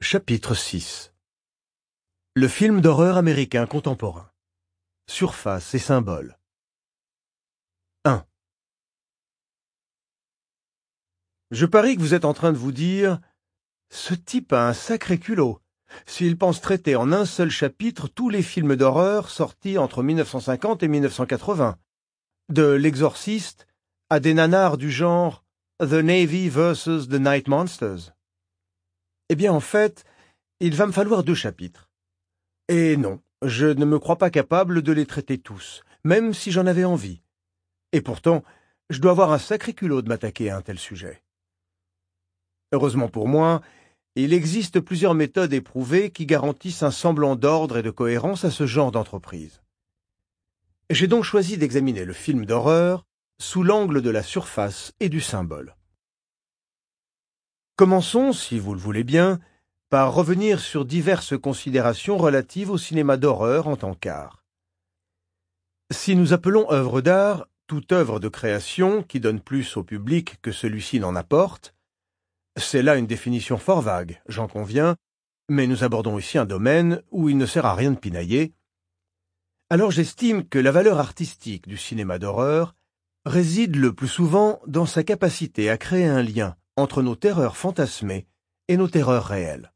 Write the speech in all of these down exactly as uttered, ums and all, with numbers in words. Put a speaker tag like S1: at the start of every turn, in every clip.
S1: Chapitre six. Le film d'horreur américain contemporain. Surface et symboles. un. Je parie que vous êtes en train de vous dire « Ce type a un sacré culot. S'il pense traiter en un seul chapitre tous les films d'horreur sortis entre mille neuf cent cinquante et mille neuf cent quatre-vingts, de L'Exorciste à des nanars du genre The Navy versus the Night Monsters. » Eh bien, en fait, il va me falloir deux chapitres. Et non, je ne me crois pas capable de les traiter tous, même si j'en avais envie. Et pourtant, je dois avoir un sacré culot de m'attaquer à un tel sujet. Heureusement pour moi, il existe plusieurs méthodes éprouvées qui garantissent un semblant d'ordre et de cohérence à ce genre d'entreprise. J'ai donc choisi d'examiner le film d'horreur sous l'angle de la surface et du symbole. Commençons, si vous le voulez bien, par revenir sur diverses considérations relatives au cinéma d'horreur en tant qu'art. Si nous appelons œuvre d'art toute œuvre de création qui donne plus au public que celui-ci n'en apporte, c'est là une définition fort vague, j'en conviens, mais nous abordons ici un domaine où il ne sert à rien de pinailler. Alors j'estime que la valeur artistique du cinéma d'horreur réside le plus souvent dans sa capacité à créer un lien entre nos terreurs fantasmées et nos terreurs réelles.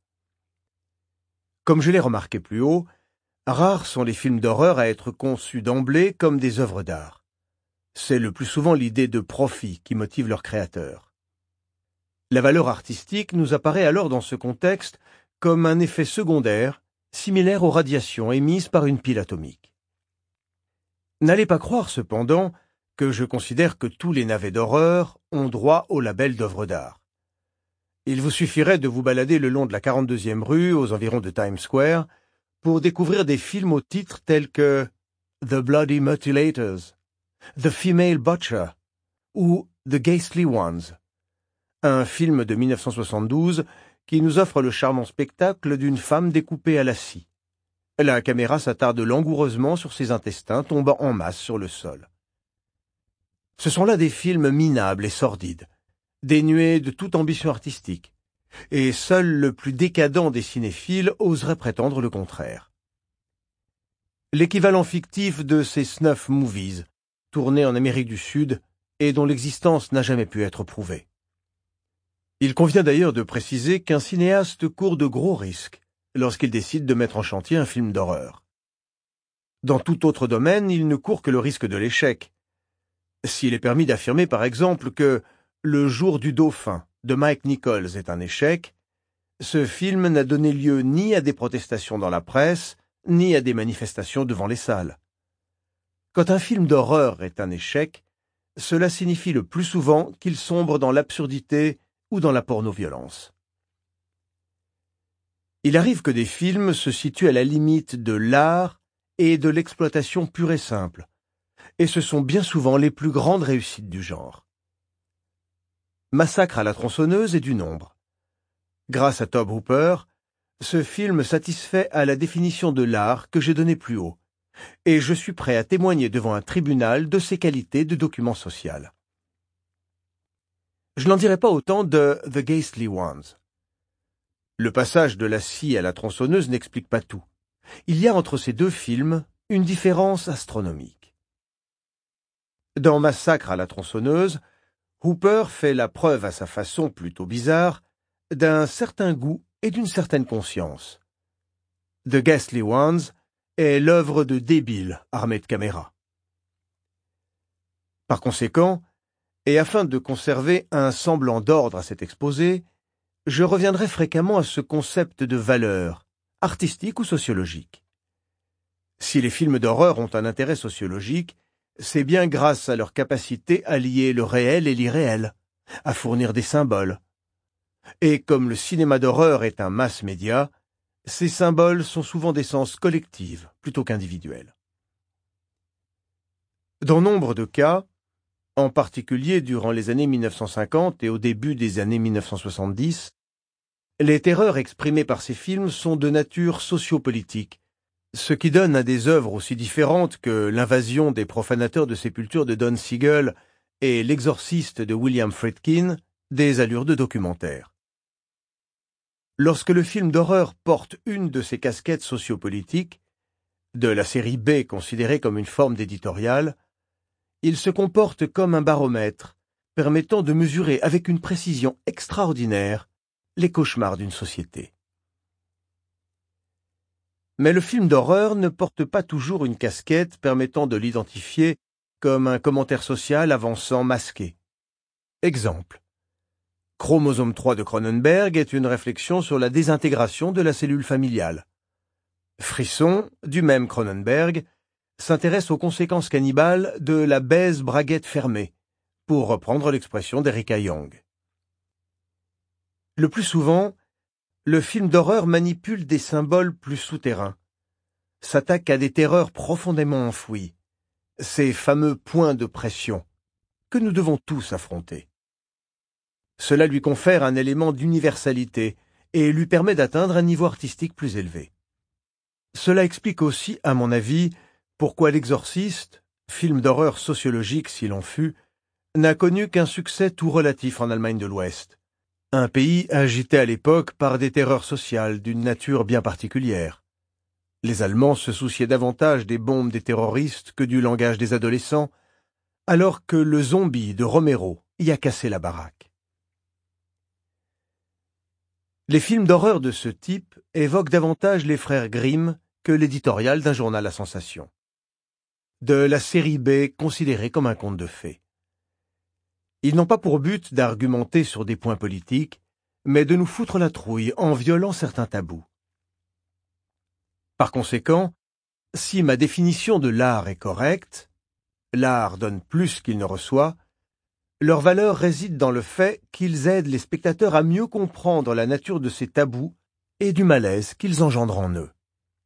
S1: Comme je l'ai remarqué plus haut, rares sont les films d'horreur à être conçus d'emblée comme des œuvres d'art. C'est le plus souvent l'idée de profit qui motive leurs créateurs. La valeur artistique nous apparaît alors dans ce contexte comme un effet secondaire, similaire aux radiations émises par une pile atomique. N'allez pas croire cependant que je considère que tous les navets d'horreur ont droit au label d'œuvre d'art. Il vous suffirait de vous balader le long de la quarante-deuxième rue, aux environs de Times Square, pour découvrir des films aux titres tels que The Bloody Mutilators, The Female Butcher ou The Ghastly Ones, un film de mille neuf cent soixante-douze qui nous offre le charmant spectacle d'une femme découpée à la scie. La caméra s'attarde langoureusement sur ses intestins tombant en masse sur le sol. Ce sont là des films minables et sordides, dénués de toute ambition artistique, et seul le plus décadent des cinéphiles oserait prétendre le contraire. L'équivalent fictif de ces snuff movies, tournés en Amérique du Sud et dont l'existence n'a jamais pu être prouvée. Il convient d'ailleurs de préciser qu'un cinéaste court de gros risques lorsqu'il décide de mettre en chantier un film d'horreur. Dans tout autre domaine, il ne court que le risque de l'échec. S'il est permis d'affirmer par exemple que Le Jour du Dauphin de Mike Nichols est un échec, ce film n'a donné lieu ni à des protestations dans la presse, ni à des manifestations devant les salles. Quand un film d'horreur est un échec, cela signifie le plus souvent qu'il sombre dans l'absurdité ou dans la porno-violence. Il arrive que des films se situent à la limite de l'art et de l'exploitation pure et simple, et ce sont bien souvent les plus grandes réussites du genre. Massacre à la tronçonneuse est du nombre. Grâce à Tobe Hooper, ce film satisfait à la définition de l'art que j'ai donnée plus haut, et je suis prêt à témoigner devant un tribunal de ses qualités de document social. Je n'en dirai pas autant de The Ghastly Ones. Le passage de la scie à la tronçonneuse n'explique pas tout. Il y a entre ces deux films une différence astronomique. Dans Massacre à la tronçonneuse, Hooper fait la preuve à sa façon plutôt bizarre d'un certain goût et d'une certaine conscience. The Ghastly Ones est l'œuvre de débiles armés de caméras. Par conséquent, et afin de conserver un semblant d'ordre à cet exposé, je reviendrai fréquemment à ce concept de valeur, artistique ou sociologique. Si les films d'horreur ont un intérêt sociologique, c'est bien grâce à leur capacité à lier le réel et l'irréel, à fournir des symboles. Et comme le cinéma d'horreur est un mass média, ces symboles sont souvent d'essence collective plutôt qu'individuelle. Dans nombre de cas, en particulier durant les années mille neuf cent cinquante et au début des années mille neuf cent soixante-dix, les terreurs exprimées par ces films sont de nature sociopolitique, ce qui donne à des œuvres aussi différentes que L'invasion des profanateurs de sépultures de Don Siegel et L'Exorciste de William Friedkin des allures de documentaire. Lorsque le film d'horreur porte une de ces casquettes sociopolitiques, de la série B considérée comme une forme d'éditorial, il se comporte comme un baromètre, permettant de mesurer avec une précision extraordinaire les cauchemars d'une société. Mais le film d'horreur ne porte pas toujours une casquette permettant de l'identifier comme un commentaire social avançant masqué. Exemple. Chromosome trois de Cronenberg est une réflexion sur la désintégration de la cellule familiale. Frisson, du même Cronenberg, s'intéresse aux conséquences cannibales de la baise-braguette fermée, pour reprendre l'expression d'Erika Young. Le plus souvent, le film d'horreur manipule des symboles plus souterrains, s'attaque à des terreurs profondément enfouies, ces fameux points de pression que nous devons tous affronter. Cela lui confère un élément d'universalité et lui permet d'atteindre un niveau artistique plus élevé. Cela explique aussi, à mon avis, pourquoi L'Exorciste, film d'horreur sociologique s'il en fut, n'a connu qu'un succès tout relatif en Allemagne de l'Ouest, un pays agité à l'époque par des terreurs sociales d'une nature bien particulière. Les Allemands se souciaient davantage des bombes des terroristes que du langage des adolescents, alors que le zombie de Romero y a cassé la baraque. Les films d'horreur de ce type évoquent davantage les frères Grimm que l'éditorial d'un journal à sensation. De la série B considérée comme un conte de fées. Ils n'ont pas pour but d'argumenter sur des points politiques, mais de nous foutre la trouille en violant certains tabous. Par conséquent, si ma définition de l'art est correcte, l'art donne plus qu'il ne reçoit, leur valeur réside dans le fait qu'ils aident les spectateurs à mieux comprendre la nature de ces tabous et du malaise qu'ils engendrent en eux.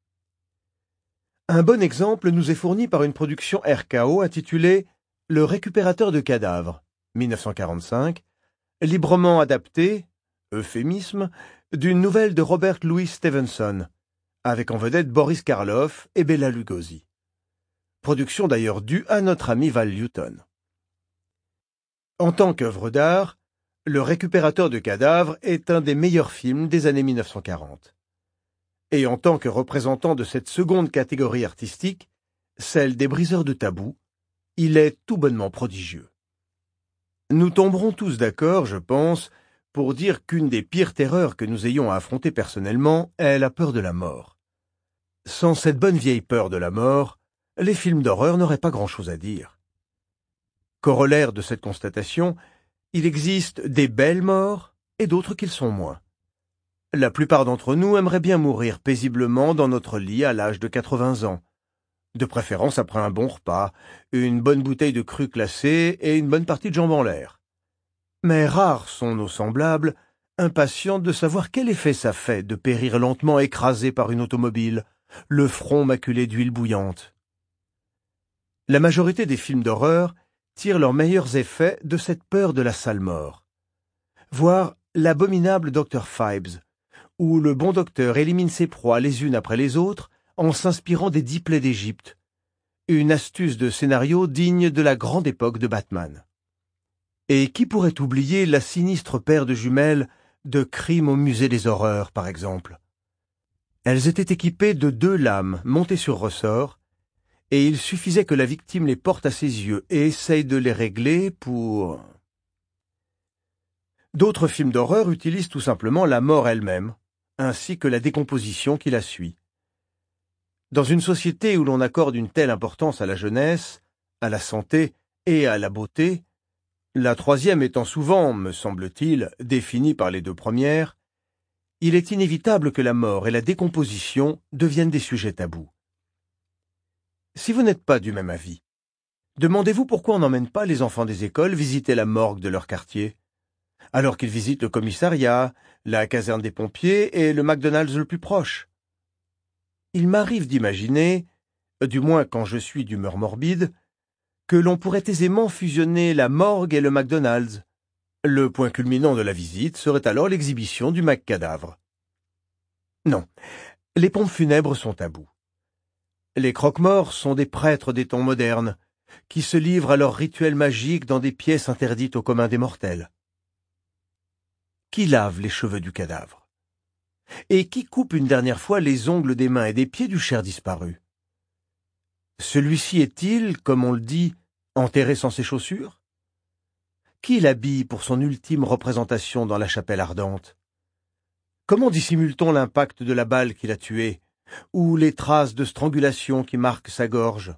S1: Un bon exemple nous est fourni par une production R K O intitulée « Le récupérateur de cadavres » mille neuf cent quarante-cinq, librement adaptée, euphémisme, d'une nouvelle de Robert Louis Stevenson, avec en vedette Boris Karloff et Bela Lugosi. Production d'ailleurs due à notre ami Val Newton. En tant qu'œuvre d'art, Le récupérateur de cadavres est un des meilleurs films des années mille neuf cent quarante. Et en tant que représentant de cette seconde catégorie artistique, celle des briseurs de tabous, il est tout bonnement prodigieux. Nous tomberons tous d'accord, je pense, pour dire qu'une des pires terreurs que nous ayons à affronter personnellement est la peur de la mort. Sans cette bonne vieille peur de la mort, les films d'horreur n'auraient pas grand-chose à dire. Corollaire de cette constatation, il existe des belles morts et d'autres qui le sont moins. La plupart d'entre nous aimeraient bien mourir paisiblement dans notre lit à l'âge de quatre-vingts ans, de préférence après un bon repas, une bonne bouteille de cru glacé et une bonne partie de jambes en l'air. Mais rares sont nos semblables, impatients de savoir quel effet ça fait de périr lentement écrasé par une automobile, le front maculé d'huile bouillante. La majorité des films d'horreur tirent leurs meilleurs effets de cette peur de la sale mort. Voir l'abominable docteur Phibes, où le bon docteur élimine ses proies les unes après les autres en s'inspirant des dix plaies d'Égypte, une astuce de scénario digne de la grande époque de Batman. Et qui pourrait oublier la sinistre paire de jumelles de Crime au musée des horreurs, par exemple? Elles étaient équipées de deux lames montées sur ressort, et il suffisait que la victime les porte à ses yeux et essaye de les régler pour... D'autres films d'horreur utilisent tout simplement la mort elle-même, ainsi que la décomposition qui la suit. Dans une société où l'on accorde une telle importance à la jeunesse, à la santé et à la beauté, la troisième étant souvent, me semble-t-il, définie par les deux premières, il est inévitable que la mort et la décomposition deviennent des sujets tabous. Si vous n'êtes pas du même avis, demandez-vous pourquoi on n'emmène pas les enfants des écoles visiter la morgue de leur quartier, alors qu'ils visitent le commissariat, la caserne des pompiers et le McDonald's le plus proche. Il m'arrive d'imaginer, du moins quand je suis d'humeur morbide, que l'on pourrait aisément fusionner la morgue et le McDonald's. Le point culminant de la visite serait alors l'exhibition du Mac-cadavre. Non, les pompes funèbres sont tabous. Les croque-morts sont des prêtres des temps modernes, qui se livrent à leurs rituels magiques dans des pièces interdites au commun des mortels. Qui lave les cheveux du cadavre? Et qui coupe une dernière fois les ongles des mains et des pieds du cher disparu? Celui-ci est-il, comme on le dit, enterré sans ses chaussures? Qui l'habille pour son ultime représentation dans la chapelle ardente? Comment dissimule-t-on l'impact de la balle qui l'a tué, ou les traces de strangulation qui marquent sa gorge?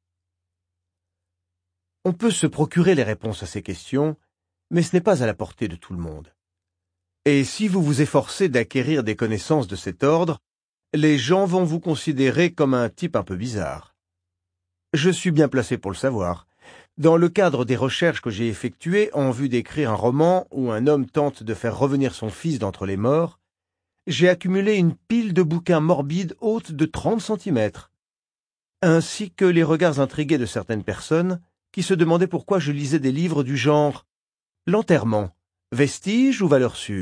S1: On peut se procurer les réponses à ces questions, mais ce n'est pas à la portée de tout le monde. Et si vous vous efforcez d'acquérir des connaissances de cet ordre, les gens vont vous considérer comme un type un peu bizarre. Je suis bien placé pour le savoir. Dans le cadre des recherches que j'ai effectuées en vue d'écrire un roman où un homme tente de faire revenir son fils d'entre les morts, j'ai accumulé une pile de bouquins morbides haute de trente centimètres, ainsi que les regards intrigués de certaines personnes qui se demandaient pourquoi je lisais des livres du genre « L'enterrement, vestige ou valeur sûre ?»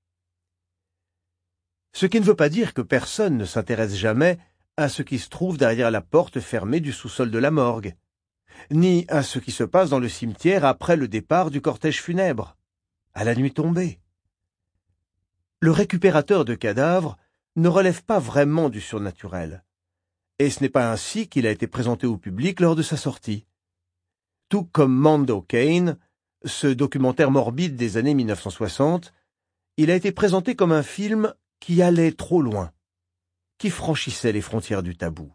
S1: Ce qui ne veut pas dire que personne ne s'intéresse jamais à ce qui se trouve derrière la porte fermée du sous-sol de la morgue, ni à ce qui se passe dans le cimetière après le départ du cortège funèbre, à la nuit tombée. Le récupérateur de cadavres ne relève pas vraiment du surnaturel, et ce n'est pas ainsi qu'il a été présenté au public lors de sa sortie. Tout comme Mando Kane, ce documentaire morbide des années mille neuf cent soixante, il a été présenté comme un film qui allait trop loin, qui franchissait les frontières du tabou.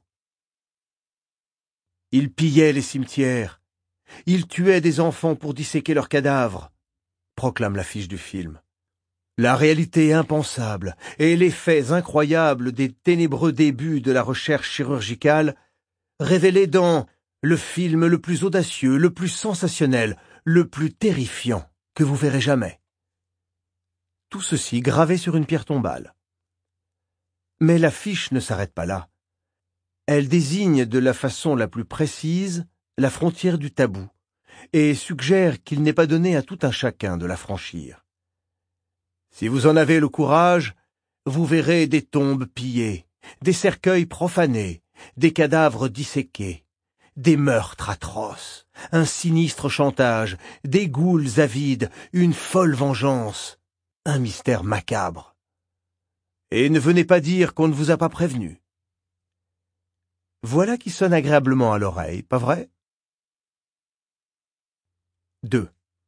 S1: Il pillait les cimetières, il tuait des enfants pour disséquer leurs cadavres, proclame l'affiche du film. La réalité impensable et les faits incroyables des ténébreux débuts de la recherche chirurgicale révélés dans le film le plus audacieux, le plus sensationnel, le plus terrifiant que vous verrez jamais. Tout ceci gravé sur une pierre tombale. Mais l'affiche ne s'arrête pas là. Elle désigne de la façon la plus précise la frontière du tabou et suggère qu'il n'est pas donné à tout un chacun de la franchir. Si vous en avez le courage, vous verrez des tombes pillées, des cercueils profanés, des cadavres disséqués, des meurtres atroces, un sinistre chantage, des ghouls avides, une folle vengeance, un mystère macabre. Et ne venez pas dire qu'on ne vous a pas prévenu. Voilà qui sonne agréablement à l'oreille, pas vrai? deux.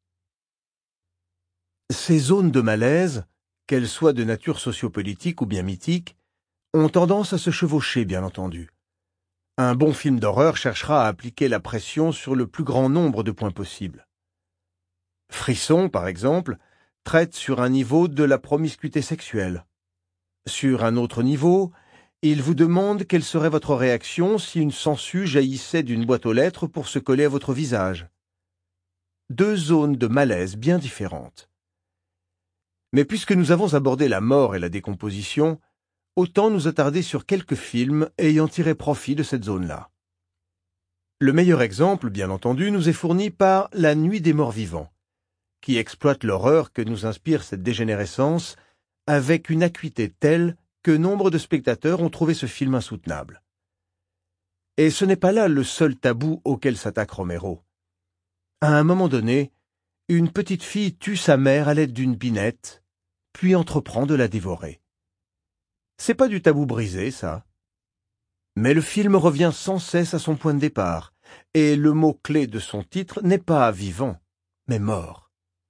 S1: Ces zones de malaise, qu'elles soient de nature sociopolitique ou bien mythique, ont tendance à se chevaucher, bien entendu. Un bon film d'horreur cherchera à appliquer la pression sur le plus grand nombre de points possibles. Frisson, par exemple, traite sur un niveau de la promiscuité sexuelle. Sur un autre niveau, il vous demande quelle serait votre réaction si une sangsue jaillissait d'une boîte aux lettres pour se coller à votre visage. Deux zones de malaise bien différentes. Mais puisque nous avons abordé la mort et la décomposition, autant nous attarder sur quelques films ayant tiré profit de cette zone-là. Le meilleur exemple, bien entendu, nous est fourni par La Nuit des morts vivants, qui exploite l'horreur que nous inspire cette dégénérescence avec une acuité telle que nombre de spectateurs ont trouvé ce film insoutenable. Et ce n'est pas là le seul tabou auquel s'attaque Romero. À un moment donné, une petite fille tue sa mère à l'aide d'une binette, puis entreprend de la dévorer. C'est pas du tabou brisé, ça. Mais le film revient sans cesse à son point de départ, et le mot-clé de son titre n'est pas vivant, mais mort.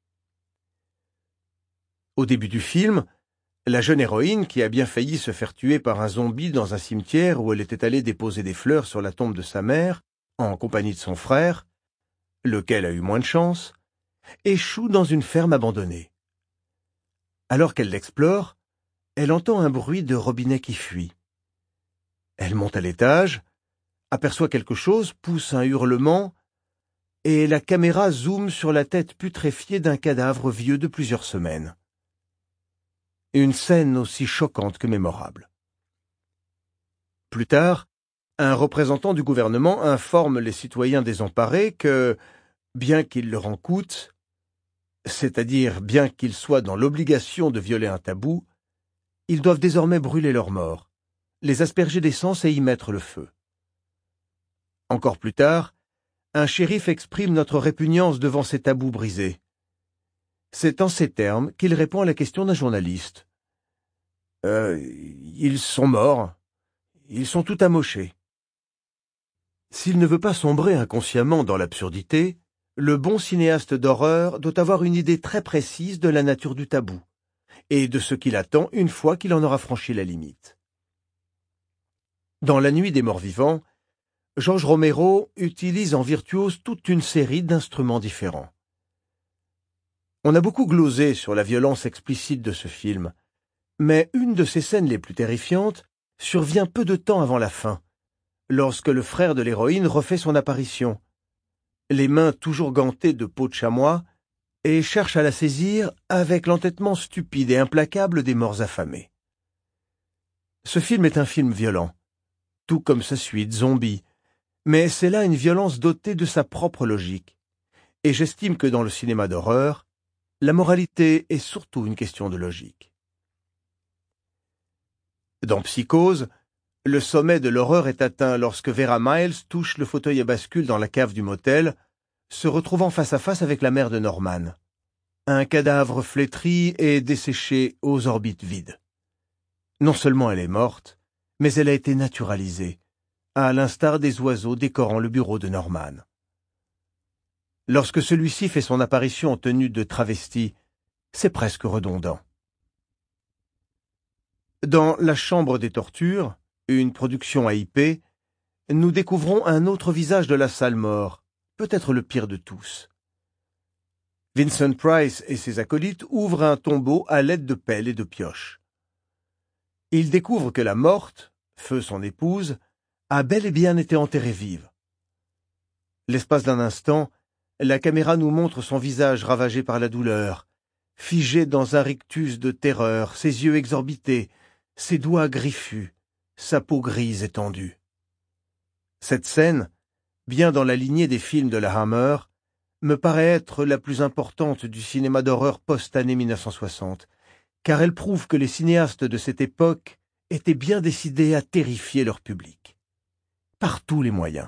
S1: Au début du film, la jeune héroïne, qui a bien failli se faire tuer par un zombie dans un cimetière où elle était allée déposer des fleurs sur la tombe de sa mère, en compagnie de son frère, lequel a eu moins de chance, échoue dans une ferme abandonnée. Alors qu'elle l'explore, elle entend un bruit de robinet qui fuit. Elle monte à l'étage, aperçoit quelque chose, pousse un hurlement, et la caméra zoome sur la tête putréfiée d'un cadavre vieux de plusieurs semaines. Une scène aussi choquante que mémorable. Plus tard, un représentant du gouvernement informe les citoyens désemparés que, bien qu'il leur en coûte, c'est-à-dire bien qu'ils soient dans l'obligation de violer un tabou, ils doivent désormais brûler leurs morts, les asperger d'essence et y mettre le feu. Encore plus tard, un shérif exprime notre répugnance devant ces tabous brisés. C'est en ces termes qu'il répond à la question d'un journaliste. Euh, ils sont morts. Ils sont tout amochés. S'il ne veut pas sombrer inconsciemment dans l'absurdité, le bon cinéaste d'horreur doit avoir une idée très précise de la nature du tabou et de ce qu'il attend une fois qu'il en aura franchi la limite. Dans La Nuit des morts vivants, George Romero utilise en virtuose toute une série d'instruments différents. On a beaucoup glosé sur la violence explicite de ce film, mais une de ses scènes les plus terrifiantes survient peu de temps avant la fin, lorsque le frère de l'héroïne refait son apparition, les mains toujours gantées de peau de chamois, et cherche à la saisir avec l'entêtement stupide et implacable des morts affamés. Ce film est un film violent, tout comme sa suite, Zombie, mais c'est là une violence dotée de sa propre logique, et j'estime que dans le cinéma d'horreur, la moralité est surtout une question de logique. Dans Psychose, le sommet de l'horreur est atteint lorsque Vera Miles touche le fauteuil à bascule dans la cave du motel, se retrouvant face à face avec la mère de Norman. Un cadavre flétri et desséché aux orbites vides. Non seulement elle est morte, mais elle a été naturalisée, à l'instar des oiseaux décorant le bureau de Norman. Lorsque celui-ci fait son apparition en tenue de travesti, c'est presque redondant. Dans La Chambre des tortures, une production A I P, nous découvrons un autre visage de la salle mort, peut-être le pire de tous. Vincent Price et ses acolytes ouvrent un tombeau à l'aide de pelles et de pioches. Ils découvrent que la morte, Feu son épouse, a bel et bien été enterrée vive. L'espace d'un instant, la caméra nous montre son visage ravagé par la douleur, figé dans un rictus de terreur, ses yeux exorbités, ses doigts griffus, sa peau grise et tendue. Cette scène, bien dans la lignée des films de la Hammer, me paraît être la plus importante du cinéma d'horreur post-année mille neuf cent soixante, car elle prouve que les cinéastes de cette époque étaient bien décidés à terrifier leur public. Par tous les moyens.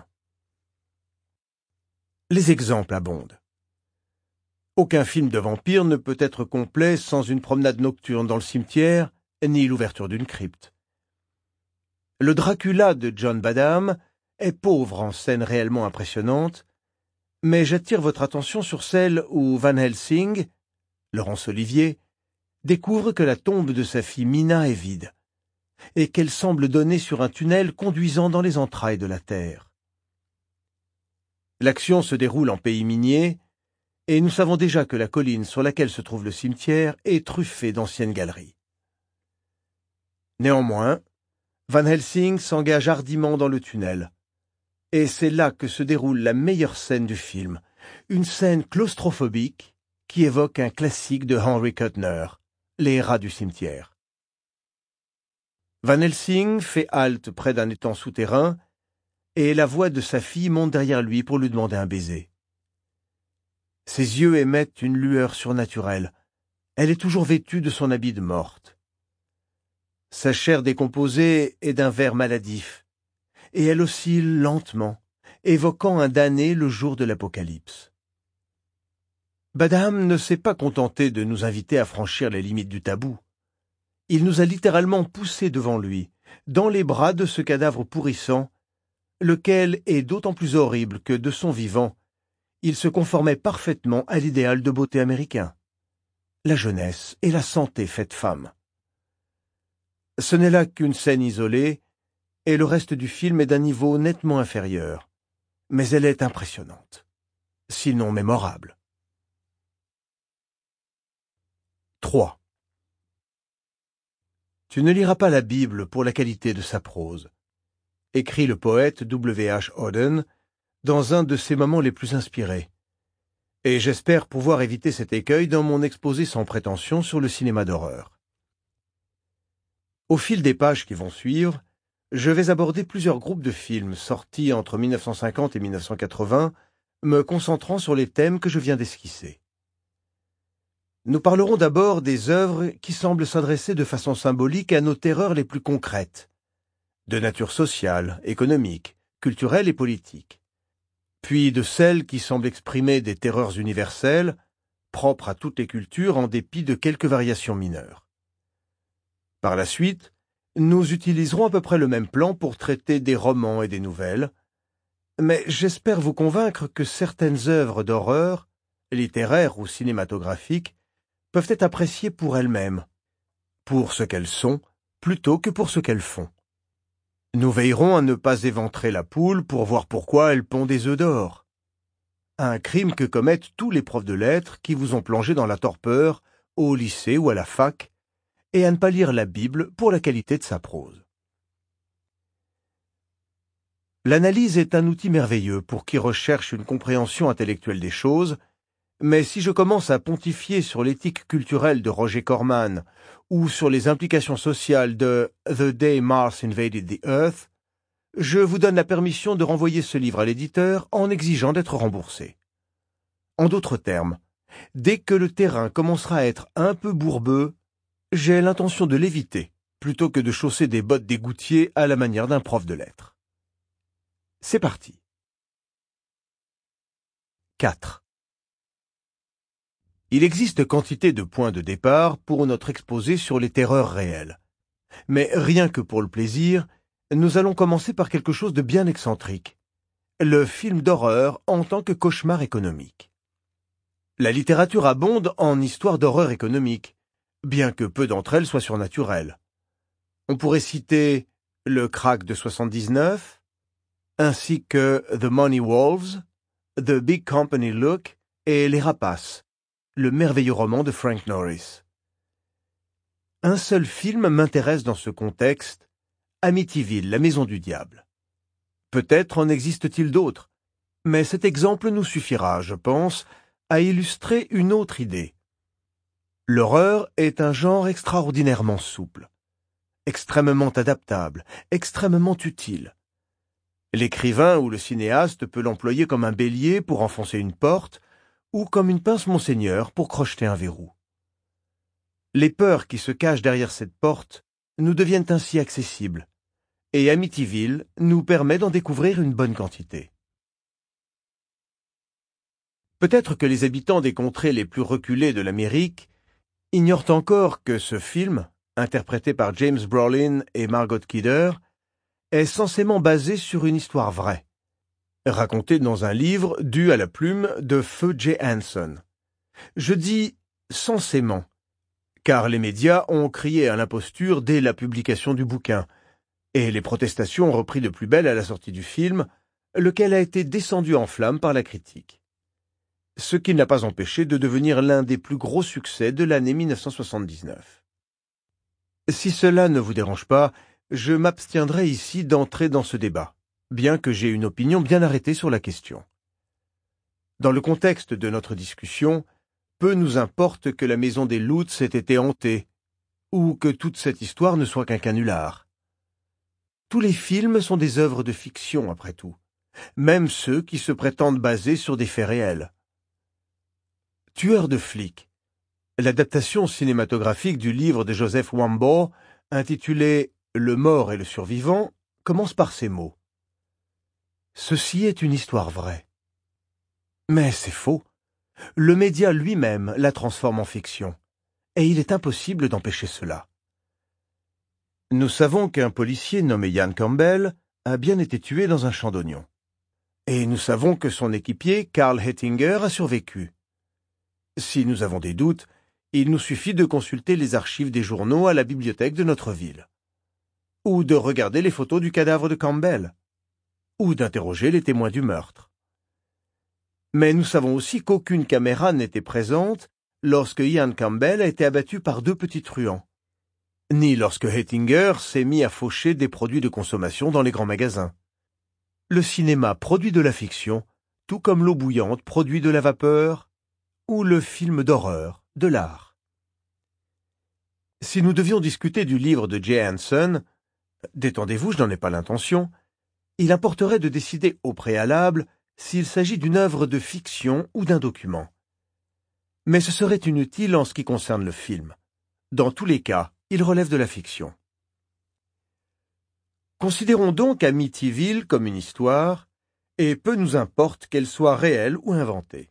S1: Les exemples abondent. Aucun film de vampire ne peut être complet sans une promenade nocturne dans le cimetière, ni l'ouverture d'une crypte. Le Dracula de John Badham est pauvre en scènes réellement impressionnantes, mais j'attire votre attention sur celle où Van Helsing, Laurence Olivier, découvre que la tombe de sa fille Mina est vide, et qu'elle semble donner sur un tunnel conduisant dans les entrailles de la terre. L'action se déroule en pays minier, et nous savons déjà que la colline sur laquelle se trouve le cimetière est truffée d'anciennes galeries. Néanmoins, Van Helsing s'engage hardiment dans le tunnel, et c'est là que se déroule la meilleure scène du film, une scène claustrophobique qui évoque un classique de Henry Kuttner, Les rats du cimetière. Van Helsing fait halte près d'un étang souterrain, et la voix de sa fille monte derrière lui pour lui demander un baiser. Ses yeux émettent une lueur surnaturelle. Elle est toujours vêtue de son habit de morte. Sa chair décomposée est d'un vert maladif, et elle oscille lentement, évoquant un damné le jour de l'Apocalypse. Badham ne s'est pas contenté de nous inviter à franchir les limites du tabou. Il nous a littéralement poussés devant lui, dans les bras de ce cadavre pourrissant, lequel est d'autant plus horrible que, de son vivant, il se conformait parfaitement à l'idéal de beauté américain. La jeunesse et la santé faite femme. Ce n'est là qu'une scène isolée, et le reste du film est d'un niveau nettement inférieur. Mais elle est impressionnante, sinon mémorable. trois. Tu ne liras pas la Bible pour la qualité de sa prose, écrit le poète W H Auden dans un de ses moments les plus inspirés. Et j'espère pouvoir éviter cet écueil dans mon exposé sans prétention sur le cinéma d'horreur. Au fil des pages qui vont suivre, je vais aborder plusieurs groupes de films sortis entre mille neuf cent cinquante et mille neuf cent quatre-vingts, me concentrant sur les thèmes que je viens d'esquisser. Nous parlerons d'abord des œuvres qui semblent s'adresser de façon symbolique à nos terreurs les plus concrètes, de nature sociale, économique, culturelle et politique, puis de celles qui semblent exprimer des terreurs universelles, propres à toutes les cultures en dépit de quelques variations mineures. Par la suite, nous utiliserons à peu près le même plan pour traiter des romans et des nouvelles, mais j'espère vous convaincre que certaines œuvres d'horreur, littéraires ou cinématographiques, peuvent être appréciées pour elles-mêmes, pour ce qu'elles sont, plutôt que pour ce qu'elles font. Nous veillerons à ne pas éventrer la poule pour voir pourquoi elle pond des œufs d'or. Un crime que commettent tous les profs de lettres qui vous ont plongé dans la torpeur, au lycée ou à la fac, et à ne pas lire la Bible pour la qualité de sa prose. L'analyse est un outil merveilleux pour qui recherche une compréhension intellectuelle des choses, mais si je commence à pontifier sur l'éthique culturelle de Roger Corman ou sur les implications sociales de The Day Mars Invaded the Earth, je vous donne la permission de renvoyer ce livre à l'éditeur en exigeant d'être remboursé. En d'autres termes, dès que le terrain commencera à être un peu bourbeux, j'ai l'intention de l'éviter, plutôt que de chausser des bottes d'égoutier à la manière d'un prof de lettres. C'est parti. quatre. Il existe quantité de points de départ pour notre exposé sur les terreurs réelles. Mais rien que pour le plaisir, nous allons commencer par quelque chose de bien excentrique. Le film d'horreur en tant que cauchemar économique. La littérature abonde en histoires d'horreur économique, bien que peu d'entre elles soient surnaturelles. On pourrait citer Le Crack de soixante-dix-neuf, ainsi que The Money Wolves, The Big Company Look et Les Rapaces, le merveilleux roman de Frank Norris. Un seul film m'intéresse dans ce contexte, Amityville, la maison du diable. Peut-être en existe-t-il d'autres, mais cet exemple nous suffira, je pense, à illustrer une autre idée. L'horreur est un genre extraordinairement souple, extrêmement adaptable, extrêmement utile. L'écrivain ou le cinéaste peut l'employer comme un bélier pour enfoncer une porte ou comme une pince Monseigneur pour crocheter un verrou. Les peurs qui se cachent derrière cette porte nous deviennent ainsi accessibles, et Amityville nous permet d'en découvrir une bonne quantité. Peut-être que les habitants des contrées les plus reculées de l'Amérique ignorent encore que ce film, interprété par James Brolin et Margot Kidder, est censément basé sur une histoire vraie, racontée dans un livre dû à la plume de Feu J. Hanson. Je dis « censément », car les médias ont crié à l'imposture dès la publication du bouquin, et les protestations ont repris de plus belle à la sortie du film, lequel a été descendu en flammes par la critique. Ce qui n'a pas empêché de devenir l'un des plus gros succès de l'année mille neuf cent soixante-dix-neuf. Si cela ne vous dérange pas, je m'abstiendrai ici d'entrer dans ce débat, bien que j'aie une opinion bien arrêtée sur la question. Dans le contexte de notre discussion, peu nous importe que la maison des Lutz ait été hantée, ou que toute cette histoire ne soit qu'un canular. Tous les films sont des œuvres de fiction, après tout, même ceux qui se prétendent basés sur des faits réels. Tueur de flics, l'adaptation cinématographique du livre de Joseph Wambaugh, intitulé « Le mort et le survivant », commence par ces mots. « Ceci est une histoire vraie. » Mais c'est faux. Le média lui-même la transforme en fiction, et il est impossible d'empêcher cela. Nous savons qu'un policier nommé Ian Campbell a bien été tué dans un champ d'oignons. Et nous savons que son équipier, Karl Hettinger, a survécu. Si nous avons des doutes, il nous suffit de consulter les archives des journaux à la bibliothèque de notre ville, ou de regarder les photos du cadavre de Campbell, ou d'interroger les témoins du meurtre. Mais nous savons aussi qu'aucune caméra n'était présente lorsque Ian Campbell a été abattu par deux petits truands, ni lorsque Hettinger s'est mis à faucher des produits de consommation dans les grands magasins. Le cinéma produit de la fiction, tout comme l'eau bouillante produit de la vapeur, ou le film d'horreur de l'art. Si nous devions discuter du livre de J. Hanson, détendez-vous, je n'en ai pas l'intention, il importerait de décider au préalable s'il s'agit d'une œuvre de fiction ou d'un document. Mais ce serait inutile en ce qui concerne le film. Dans tous les cas, il relève de la fiction. Considérons donc Amityville comme une histoire, et peu nous importe qu'elle soit réelle ou inventée.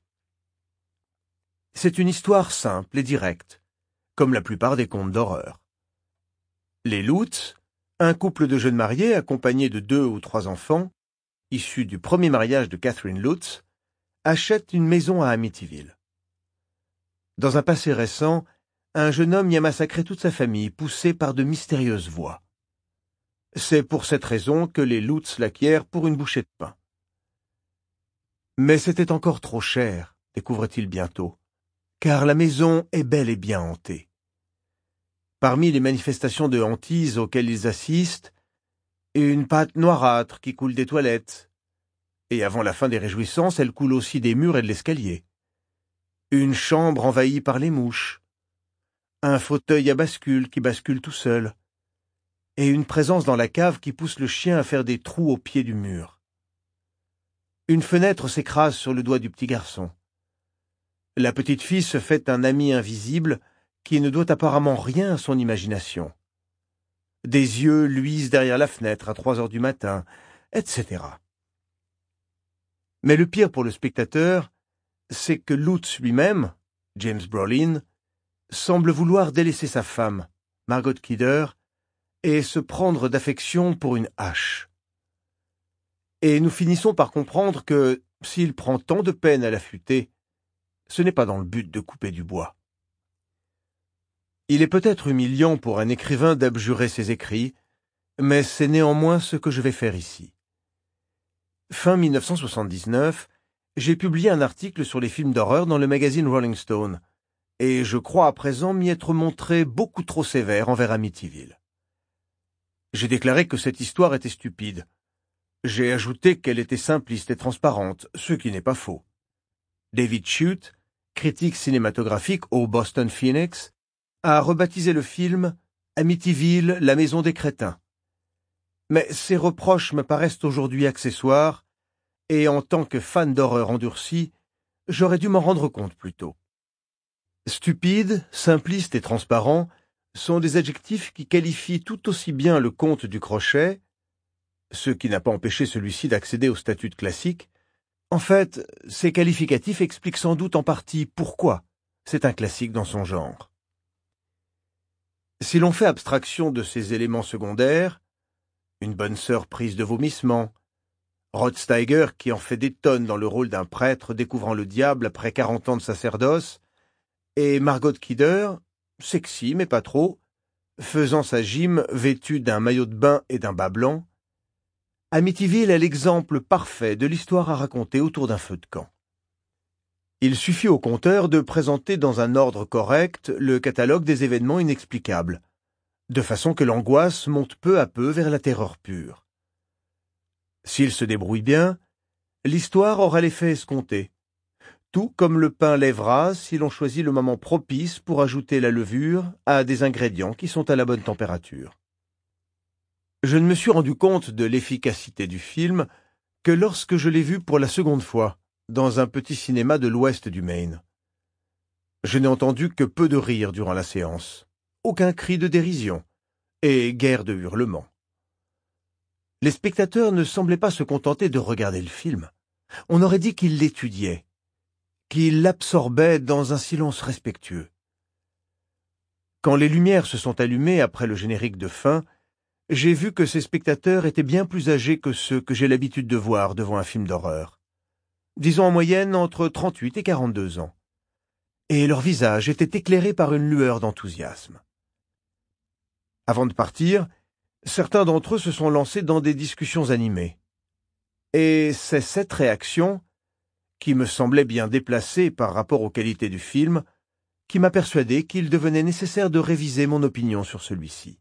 S1: C'est une histoire simple et directe, comme la plupart des contes d'horreur. Les Lutz, un couple de jeunes mariés accompagnés de deux ou trois enfants, issus du premier mariage de Catherine Lutz, achètent une maison à Amityville. Dans un passé récent, un jeune homme y a massacré toute sa famille, poussé par de mystérieuses voix. C'est pour cette raison que les Lutz l'acquièrent pour une bouchée de pain. Mais c'était encore trop cher, découvre-t-il bientôt, car la maison est bel et bien hantée. Parmi les manifestations de hantise auxquelles ils assistent, une pâte noirâtre qui coule des toilettes, et avant la fin des réjouissances, elle coule aussi des murs et de l'escalier. Une chambre envahie par les mouches, un fauteuil à bascule qui bascule tout seul, et une présence dans la cave qui pousse le chien à faire des trous au pied du mur. Une fenêtre s'écrase sur le doigt du petit garçon. La petite fille se fait un ami invisible qui ne doit apparemment rien à son imagination. Des yeux luisent derrière la fenêtre à trois heures du matin, et cetera. Mais le pire pour le spectateur, c'est que Lutz lui-même, James Brolin, semble vouloir délaisser sa femme, Margot Kidder, et se prendre d'affection pour une hache. Et nous finissons par comprendre que, s'il prend tant de peine à l'affûter, ce n'est pas dans le but de couper du bois. Il est peut-être humiliant pour un écrivain d'abjurer ses écrits, mais c'est néanmoins ce que je vais faire ici. Fin mille neuf cent soixante-dix-neuf, j'ai publié un article sur les films d'horreur dans le magazine Rolling Stone, et je crois à présent m'y être montré beaucoup trop sévère envers Amityville. J'ai déclaré que cette histoire était stupide. J'ai ajouté qu'elle était simpliste et transparente, ce qui n'est pas faux. David Chute, critique cinématographique au Boston Phoenix, a rebaptisé le film « Amityville, la maison des crétins ». Mais ces reproches me paraissent aujourd'hui accessoires, et en tant que fan d'horreur endurci, j'aurais dû m'en rendre compte plus tôt. Stupide, simpliste et transparent sont des adjectifs qui qualifient tout aussi bien le conte du crochet, ce qui n'a pas empêché celui-ci d'accéder au statut de classique. En fait, ces qualificatifs expliquent sans doute en partie pourquoi c'est un classique dans son genre. Si l'on fait abstraction de ces éléments secondaires, une bonne sœur prise de vomissement, Rod Steiger qui en fait des tonnes dans le rôle d'un prêtre découvrant le diable après quarante ans de sacerdoce, et Margot Kidder, sexy mais pas trop, faisant sa gym vêtue d'un maillot de bain et d'un bas blanc, Amityville est l'exemple parfait de l'histoire à raconter autour d'un feu de camp. Il suffit au conteur de présenter dans un ordre correct le catalogue des événements inexplicables, de façon que l'angoisse monte peu à peu vers la terreur pure. S'il se débrouille bien, l'histoire aura l'effet escompté, tout comme le pain lèvera si l'on choisit le moment propice pour ajouter la levure à des ingrédients qui sont à la bonne température. Je ne me suis rendu compte de l'efficacité du film que lorsque je l'ai vu pour la seconde fois, dans un petit cinéma de l'ouest du Maine. Je n'ai entendu que peu de rires durant la séance, aucun cri de dérision, et guère de hurlements. Les spectateurs ne semblaient pas se contenter de regarder le film. On aurait dit qu'ils l'étudiaient, qu'ils l'absorbaient dans un silence respectueux. Quand les lumières se sont allumées après le générique de fin, j'ai vu que ces spectateurs étaient bien plus âgés que ceux que j'ai l'habitude de voir devant un film d'horreur. Disons en moyenne entre trente-huit et quarante-deux ans. Et leurs visages étaient éclairés par une lueur d'enthousiasme. Avant de partir, certains d'entre eux se sont lancés dans des discussions animées. Et c'est cette réaction, qui me semblait bien déplacée par rapport aux qualités du film, qui m'a persuadé qu'il devenait nécessaire de réviser mon opinion sur celui-ci.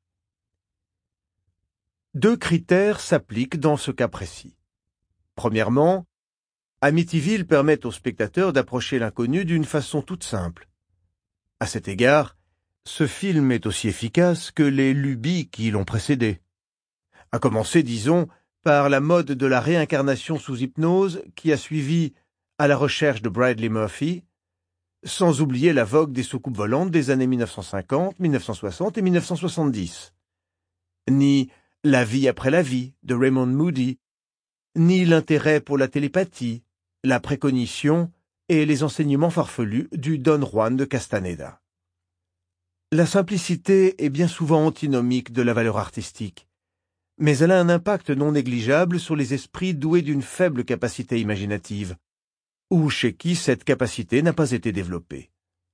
S1: Deux critères s'appliquent dans ce cas précis. Premièrement, Amityville permet aux spectateurs d'approcher l'inconnu d'une façon toute simple. À cet égard, ce film est aussi efficace que les lubies qui l'ont précédé. À commencer, disons, par la mode de la réincarnation sous hypnose qui a suivi À la recherche de Bradley Murphy, sans oublier la vogue des soucoupes volantes des années mille neuf cent cinquante, mille neuf cent soixante et mille neuf cent soixante-dix, ni La vie après la vie de Raymond Moody, ni l'intérêt pour la télépathie, la précognition et les enseignements farfelus du Don Juan de Castaneda. La simplicité est bien souvent antinomique de la valeur artistique, mais elle a un impact non négligeable sur les esprits doués d'une faible capacité imaginative, ou chez qui cette capacité n'a pas été développée.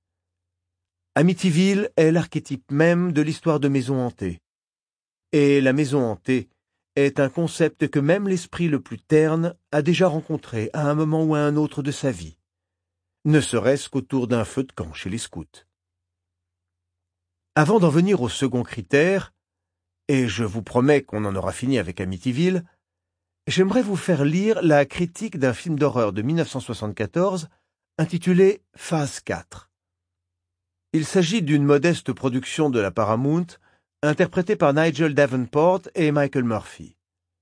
S1: Amityville est l'archétype même de l'histoire de maison hantée. Et la maison hantée est un concept que même l'esprit le plus terne a déjà rencontré à un moment ou à un autre de sa vie, ne serait-ce qu'autour d'un feu de camp chez les scouts. Avant d'en venir au second critère, et je vous promets qu'on en aura fini avec Amityville, j'aimerais vous faire lire la critique d'un film d'horreur de mille neuf cent soixante-quatorze intitulé Phase quatre. Il s'agit d'une modeste production de la Paramount, interprétée par Nigel Davenport et Michael Murphy.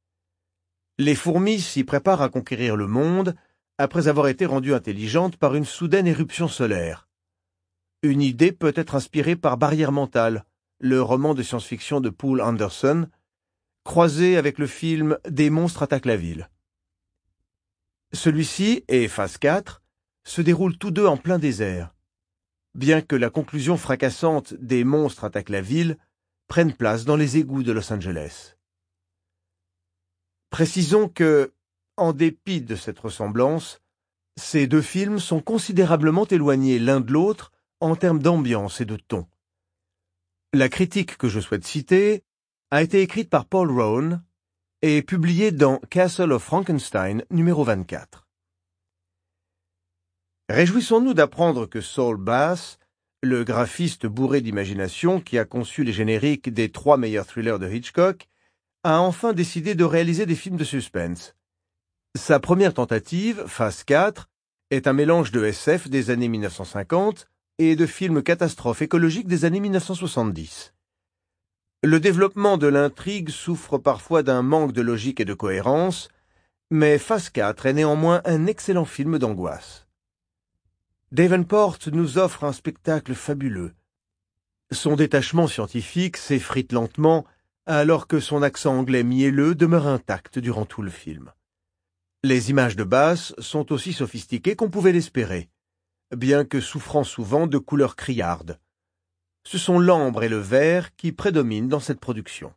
S1: Les fourmis s'y préparent à conquérir le monde après avoir été rendues intelligentes par une soudaine éruption solaire. Une idée peut être inspirée par Barrière mentale, le roman de science-fiction de Poul Anderson, croisé avec le film Des monstres attaquent la ville. Celui-ci et Phase quatre se déroulent tous deux en plein désert, bien que la conclusion fracassante Des monstres attaquent la ville prenne place dans les égouts de Los Angeles. Précisons que, en dépit de cette ressemblance, ces deux films sont considérablement éloignés l'un de l'autre en termes d'ambiance et de ton. La critique que je souhaite citer a été écrite par Paul Rowan et publiée dans Castle of Frankenstein numéro vingt-quatre. Réjouissons-nous d'apprendre que Saul Bass, le graphiste bourré d'imagination qui a conçu les génériques des trois meilleurs thrillers de Hitchcock, a enfin décidé de réaliser des films de suspense. Sa première tentative, Phase quatre, est un mélange de S F des années mille neuf cent cinquante et de films catastrophes écologiques des années mille neuf cent soixante-dix. Le développement de l'intrigue souffre parfois d'un manque de logique et de cohérence, mais Phase quatre est néanmoins un excellent film d'angoisse. Davenport nous offre un spectacle fabuleux. Son détachement scientifique s'effrite lentement, alors que son accent anglais mielleux demeure intact durant tout le film. Les images de Bass sont aussi sophistiquées qu'on pouvait l'espérer, bien que souffrant souvent de couleurs criardes. Ce sont l'ambre et le vert qui prédominent dans cette production.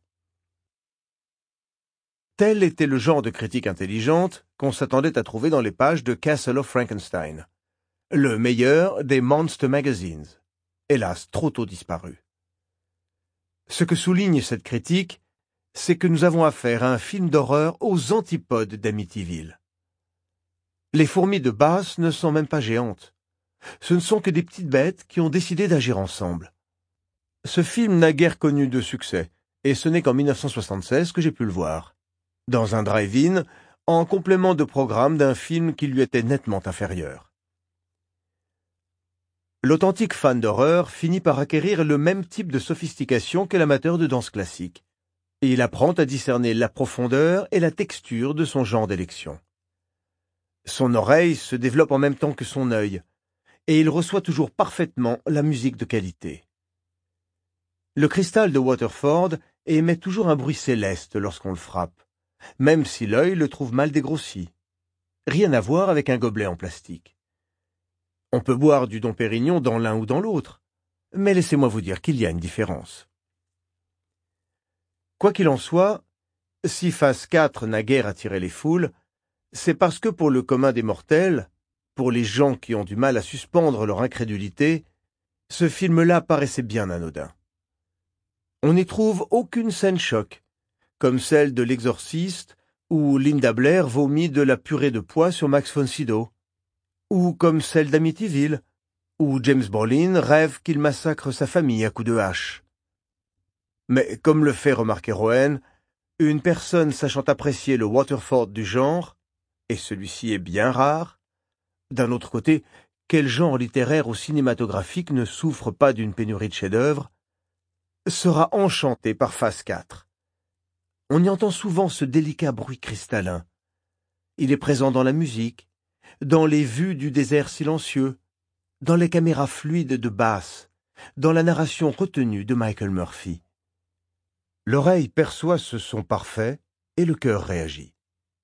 S1: Tel était le genre de critique intelligente qu'on s'attendait à trouver dans les pages de Castle of Frankenstein, le meilleur des Monster Magazines, hélas trop tôt disparu. Ce que souligne cette critique, c'est que nous avons affaire à un film d'horreur aux antipodes d'Amityville. Les fourmis de Bass ne sont même pas géantes. Ce ne sont que des petites bêtes qui ont décidé d'agir ensemble. Ce film n'a guère connu de succès, et ce n'est qu'en mille neuf cent soixante-seize que j'ai pu le voir, dans un drive-in, en complément de programme d'un film qui lui était nettement inférieur. L'authentique fan d'horreur finit par acquérir le même type de sophistication que l'amateur de danse classique, et il apprend à discerner la profondeur et la texture de son genre d'élection. Son oreille se développe en même temps que son œil, et il reçoit toujours parfaitement la musique de qualité. Le cristal de Waterford émet toujours un bruit céleste lorsqu'on le frappe, même si l'œil le trouve mal dégrossi. Rien à voir avec un gobelet en plastique. On peut boire du Dom Pérignon dans l'un ou dans l'autre, mais laissez-moi vous dire qu'il y a une différence. Quoi qu'il en soit, si Phase quatre n'a guère attiré les foules, c'est parce que pour le commun des mortels, pour les gens qui ont du mal à suspendre leur incrédulité, ce film-là paraissait bien anodin. On n'y trouve aucune scène choc, comme celle de l'Exorciste, où Linda Blair vomit de la purée de pois sur Max von Sydow, ou comme celle d'Amityville, où James Brolin rêve qu'il massacre sa famille à coups de hache. Mais comme le fait remarquer Rowan, une personne sachant apprécier le Waterford du genre, et celui-ci est bien rare, d'un autre côté, quel genre littéraire ou cinématographique ne souffre pas d'une pénurie de chefs-d'œuvre, sera enchanté par Phase quatre. On y entend souvent ce délicat bruit cristallin. Il est présent dans la musique, dans les vues du désert silencieux, dans les caméras fluides de Bass, dans la narration retenue de Michael Murphy. L'oreille perçoit ce son parfait et le cœur réagit.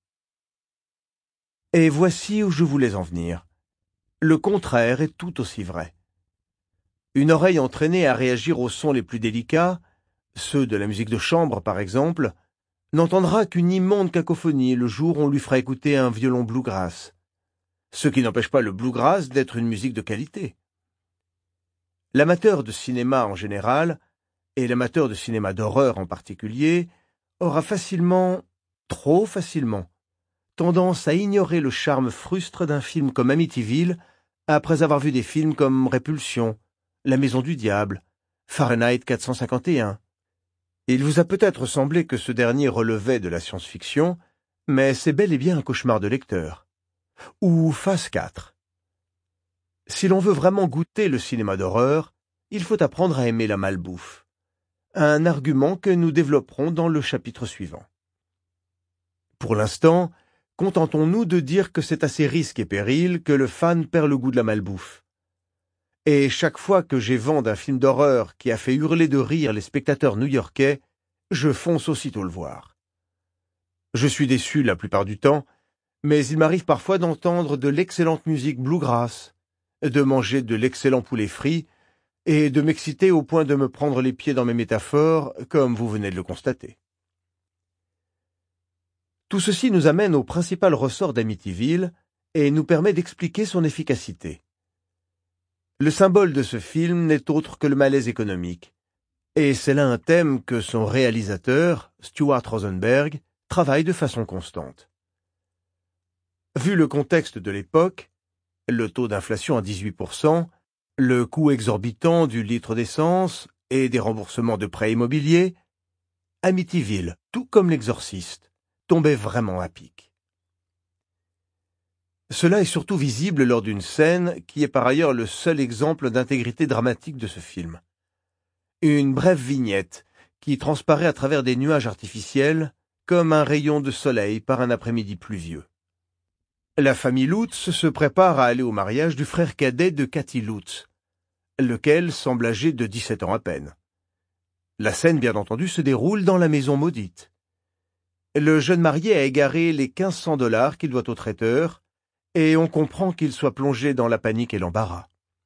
S1: Et voici où je voulais en venir. Le contraire est tout aussi vrai. Une oreille entraînée à réagir aux sons les plus délicats, ceux de la musique de chambre par exemple, n'entendra qu'une immonde cacophonie le jour où on lui fera écouter un violon bluegrass, ce qui n'empêche pas le bluegrass d'être une musique de qualité. L'amateur de cinéma en général, et l'amateur de cinéma d'horreur en particulier, aura facilement, trop facilement, tendance à ignorer le charme frustre d'un film comme Amityville après avoir vu des films comme Répulsion, La Maison du Diable, Fahrenheit quatre cent cinquante et un. Il vous a peut-être semblé que ce dernier relevait de la science-fiction, mais c'est bel et bien un cauchemar de lecteur. Ou Phase quatre. Si l'on veut vraiment goûter le cinéma d'horreur, il faut apprendre à aimer la malbouffe. Un argument que nous développerons dans le chapitre suivant. Pour l'instant, contentons-nous de dire que c'est à ses risques et périls que le fan perd le goût de la malbouffe. Et chaque fois que j'ai vent d'un film d'horreur qui a fait hurler de rire les spectateurs new-yorkais, je fonce aussitôt le voir. Je suis déçu la plupart du temps, mais il m'arrive parfois d'entendre de l'excellente musique bluegrass, de manger de l'excellent poulet frit et de m'exciter au point de me prendre les pieds dans mes métaphores, comme vous venez de le constater. Tout ceci nous amène au principal ressort d'Amityville et nous permet d'expliquer son efficacité. Le symbole de ce film n'est autre que le malaise économique, et c'est là un thème que son réalisateur, Stuart Rosenberg, travaille de façon constante. Vu le contexte de l'époque, le taux d'inflation à dix-huit pour cent, le coût exorbitant du litre d'essence et des remboursements de prêts immobiliers, Amityville, tout comme l'Exorciste, tombait vraiment à pic. Cela est surtout visible lors d'une scène qui est par ailleurs le seul exemple d'intégrité dramatique de ce film. Une brève vignette qui transparaît à travers des nuages artificiels comme un rayon de soleil par un après-midi pluvieux. La famille Lutz se prépare à aller au mariage du frère cadet de Kathy Lutz, lequel semble âgé de dix-sept ans à peine. La scène, bien entendu, se déroule dans la maison maudite. Le jeune marié a égaré les quinze cents dollars qu'il doit au traiteur, et on comprend qu'il soit plongé dans la panique et l'embarras.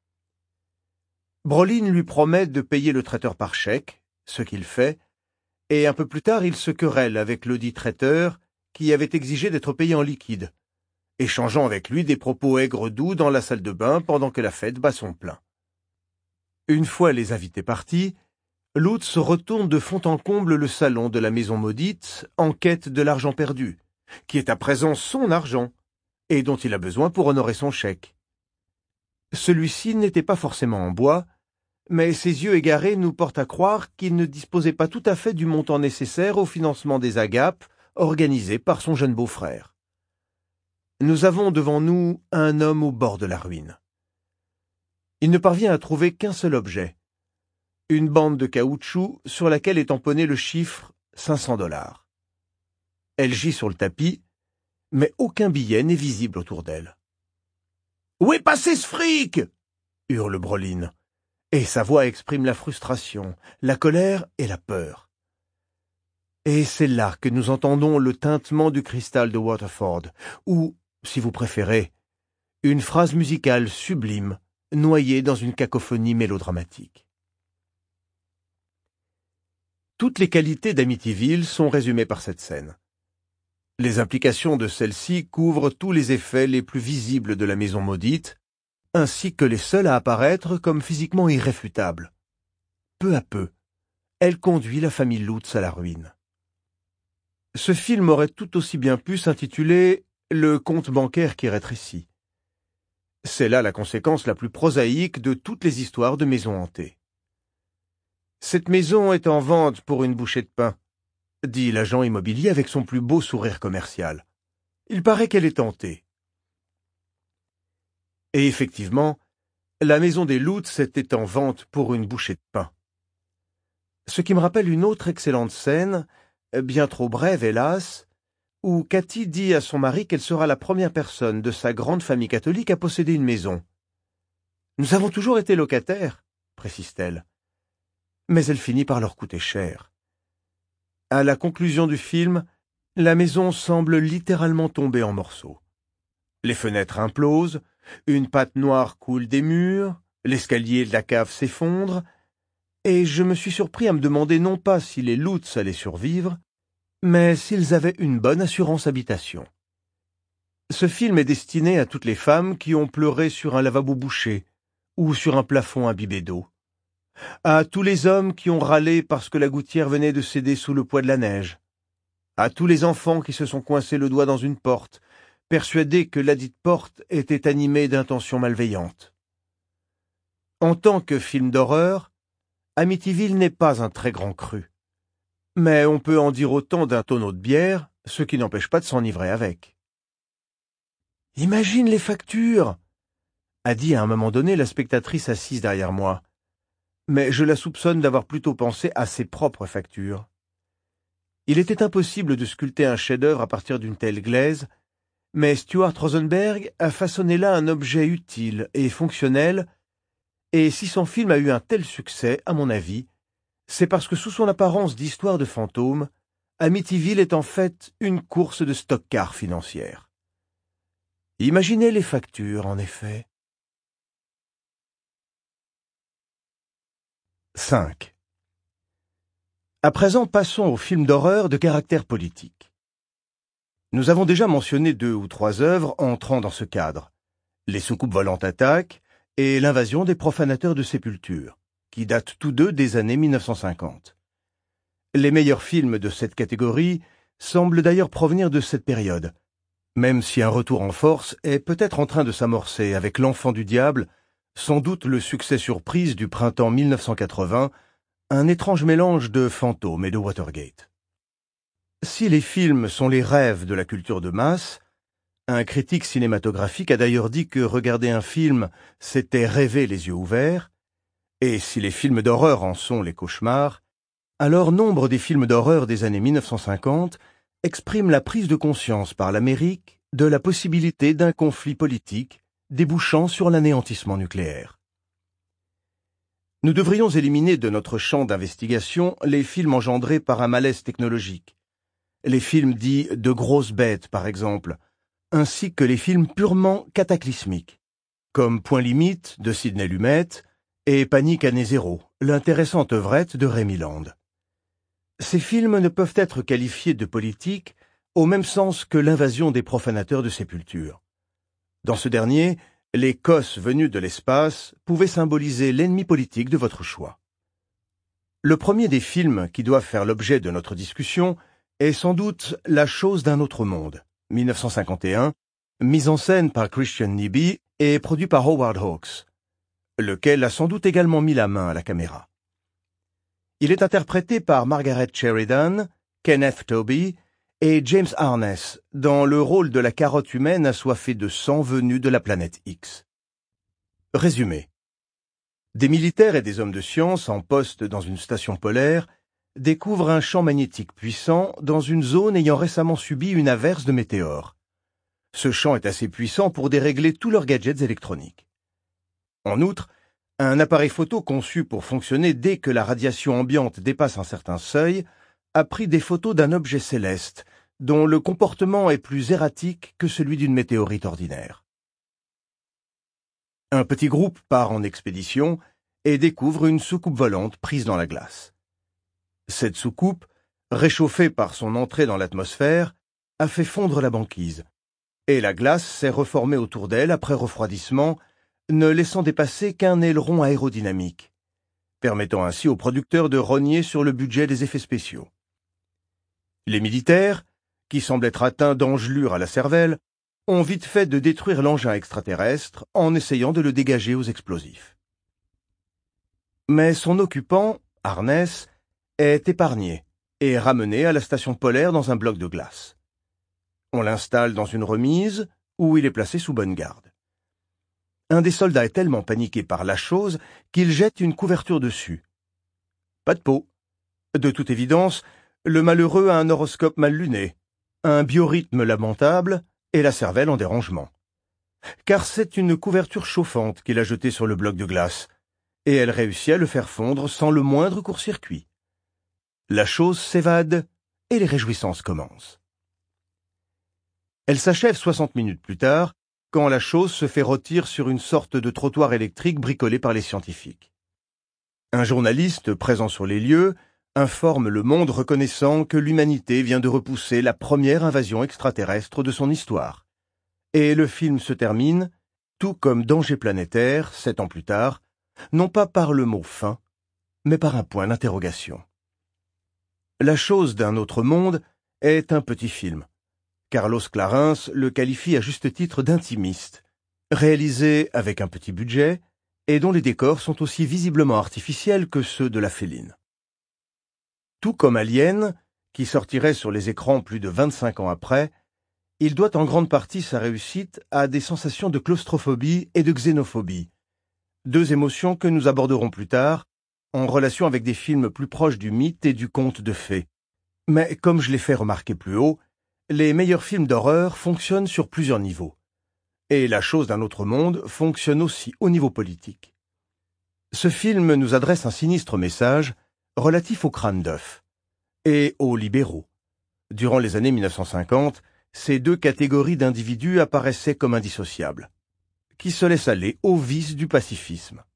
S1: Brolin lui promet de payer le traiteur par chèque, ce qu'il fait, et un peu plus tard il se querelle avec ledit traiteur qui avait exigé d'être payé en liquide, échangeant avec lui des propos aigres-doux dans la salle de bain pendant que la fête bat son plein. Une fois les invités partis, Lutz retourne de fond en comble le salon de la maison maudite en quête de l'argent perdu, qui est à présent son argent, et dont il a besoin pour honorer son chèque. Celui-ci n'était pas forcément en bois, mais ses yeux égarés nous portent à croire qu'il ne disposait pas tout à fait du montant nécessaire au financement des agapes organisées par son jeune beau-frère. Nous avons devant nous un homme au bord de la ruine. Il ne parvient à trouver qu'un seul objet, une bande de caoutchouc sur laquelle est tamponné le chiffre cinq cents dollars. Elle gît sur le tapis, mais aucun billet n'est visible autour d'elle. « Où est passé ce fric ?» hurle Brolin, et sa voix exprime la frustration, la colère et la peur. Et c'est là que nous entendons le tintement du cristal de Waterford, ou, si vous préférez, une phrase musicale sublime, noyée dans une cacophonie mélodramatique. Toutes les qualités d'Amityville sont résumées par cette scène. Les implications de celle-ci couvrent tous les effets les plus visibles de la maison maudite, ainsi que les seuls à apparaître comme physiquement irréfutables. Peu à peu, elle conduit la famille Lutz à la ruine. Ce film aurait tout aussi bien pu s'intituler « Le compte bancaire qui rétrécit ». C'est là la conséquence la plus prosaïque de toutes les histoires de maisons hantées. « Cette maison est en vente pour une bouchée de pain », dit l'agent immobilier avec son plus beau sourire commercial. Il paraît qu'elle est tentée. Et effectivement, la maison des Lutz était en vente pour une bouchée de pain. Ce qui me rappelle une autre excellente scène, bien trop brève hélas, où Kathy dit à son mari qu'elle sera la première personne de sa grande famille catholique à posséder une maison. « Nous avons toujours été locataires », précise-t-elle. Mais elle finit par leur coûter cher. À la conclusion du film, la maison semble littéralement tomber en morceaux. Les fenêtres implosent, une pâte noire coule des murs, l'escalier de la cave s'effondre, et je me suis surpris à me demander non pas si les Lutz allaient survivre, mais s'ils avaient une bonne assurance habitation. Ce film est destiné à toutes les femmes qui ont pleuré sur un lavabo bouché ou sur un plafond imbibé d'eau, à tous les hommes qui ont râlé parce que la gouttière venait de céder sous le poids de la neige, à tous les enfants qui se sont coincés le doigt dans une porte, persuadés que ladite porte était animée d'intentions malveillantes. En tant que film d'horreur, Amityville n'est pas un très grand cru. Mais on peut en dire autant d'un tonneau de bière, ce qui n'empêche pas de s'enivrer avec. « Imagine les factures !» a dit à un moment donné la spectatrice assise derrière moi. Mais je la soupçonne d'avoir plutôt pensé à ses propres factures. Il était impossible de sculpter un chef-d'œuvre à partir d'une telle glaise, mais Stuart Rosenberg a façonné là un objet utile et fonctionnel, et si son film a eu un tel succès, à mon avis, c'est parce que sous son apparence d'histoire de fantôme, Amityville est en fait une course de stock-car financière. Imaginez les factures, en effet. cinq. À présent, passons aux films d'horreur de caractère politique. Nous avons déjà mentionné deux ou trois œuvres entrant dans ce cadre. Les soucoupes volantes attaquent et l'invasion des profanateurs de sépultures, qui datent tous deux des années mille neuf cent cinquante. Les meilleurs films de cette catégorie semblent d'ailleurs provenir de cette période, même si un retour en force est peut-être en train de s'amorcer avec L'Enfant du Diable, sans doute le succès surprise du printemps mille neuf cent quatre-vingts, un étrange mélange de fantômes et de Watergate. Si les films sont les rêves de la culture de masse, un critique cinématographique a d'ailleurs dit que regarder un film, c'était rêver les yeux ouverts, et si les films d'horreur en sont les cauchemars, alors nombre des films d'horreur des années mille neuf cent cinquante expriment la prise de conscience par l'Amérique de la possibilité d'un conflit politique débouchant sur l'anéantissement nucléaire. Nous devrions éliminer de notre champ d'investigation les films engendrés par un malaise technologique, les films dits de grosses bêtes par exemple, ainsi que les films purement cataclysmiques, comme Point Limite de Sidney Lumet et Panique année zéro, l'intéressante œuvrette de Rémi Land. Ces films ne peuvent être qualifiés de politiques au même sens que l'invasion des profanateurs de sépultures. Dans ce dernier, les cosses venus de l'espace pouvaient symboliser l'ennemi politique de votre choix. Le premier des films qui doivent faire l'objet de notre discussion est sans doute La chose d'un autre monde, mille neuf cent cinquante et un, mise en scène par Christian Nyby et produit par Howard Hawks, lequel a sans doute également mis la main à la caméra. Il est interprété par Margaret Sheridan, Kenneth Tobey et James Arness dans le rôle de la carotte humaine assoiffée de sang venue de la planète X. Résumé. Des militaires et des hommes de science en poste dans une station polaire découvrent un champ magnétique puissant dans une zone ayant récemment subi une averse de météores. Ce champ est assez puissant pour dérégler tous leurs gadgets électroniques. En outre, un appareil photo conçu pour fonctionner dès que la radiation ambiante dépasse un certain seuil a pris des photos d'un objet céleste dont le comportement est plus erratique que celui d'une météorite ordinaire. Un petit groupe part en expédition et découvre une soucoupe volante prise dans la glace. Cette soucoupe, réchauffée par son entrée dans l'atmosphère, a fait fondre la banquise, et la glace s'est reformée autour d'elle après refroidissement, ne laissant dépasser qu'un aileron aérodynamique, permettant ainsi aux producteurs de rogner sur le budget des effets spéciaux. Les militaires, qui semblent être atteints d'engelure à la cervelle, ont vite fait de détruire l'engin extraterrestre en essayant de le dégager aux explosifs. Mais son occupant, Arness, est épargné et ramené à la station polaire dans un bloc de glace. On l'installe dans une remise où il est placé sous bonne garde. Un des soldats est tellement paniqué par la chose qu'il jette une couverture dessus. Pas de peau. De toute évidence, le malheureux a un horoscope mal luné, un biorhythme lamentable et la cervelle en dérangement. Car c'est une couverture chauffante qu'il a jetée sur le bloc de glace, et elle réussit à le faire fondre sans le moindre court-circuit. La chose s'évade et les réjouissances commencent. Elle s'achève soixante minutes plus tard, quand la chose se fait rôtir sur une sorte de trottoir électrique bricolé par les scientifiques. Un journaliste présent sur les lieux informe le monde reconnaissant que l'humanité vient de repousser la première invasion extraterrestre de son histoire. Et le film se termine, tout comme Danger planétaire, sept ans plus tard, non pas par le mot « fin », mais par un point d'interrogation. La chose d'un autre monde est un petit film. Carlos Clarins le qualifie à juste titre d'intimiste, réalisé avec un petit budget et dont les décors sont aussi visiblement artificiels que ceux de la Féline. Tout comme Alien, qui sortirait sur les écrans plus de vingt-cinq ans après, il doit en grande partie sa réussite à des sensations de claustrophobie et de xénophobie, deux émotions que nous aborderons plus tard, en relation avec des films plus proches du mythe et du conte de fées. Mais comme je l'ai fait remarquer plus haut, les meilleurs films d'horreur fonctionnent sur plusieurs niveaux. Et La chose d'un autre monde fonctionne aussi au niveau politique. Ce film nous adresse un sinistre message relatif au crâne d'œuf et aux libéraux. Durant les années mille neuf cent cinquante, ces deux catégories d'individus apparaissaient comme indissociables, qui se laissent aller au vice du pacifisme.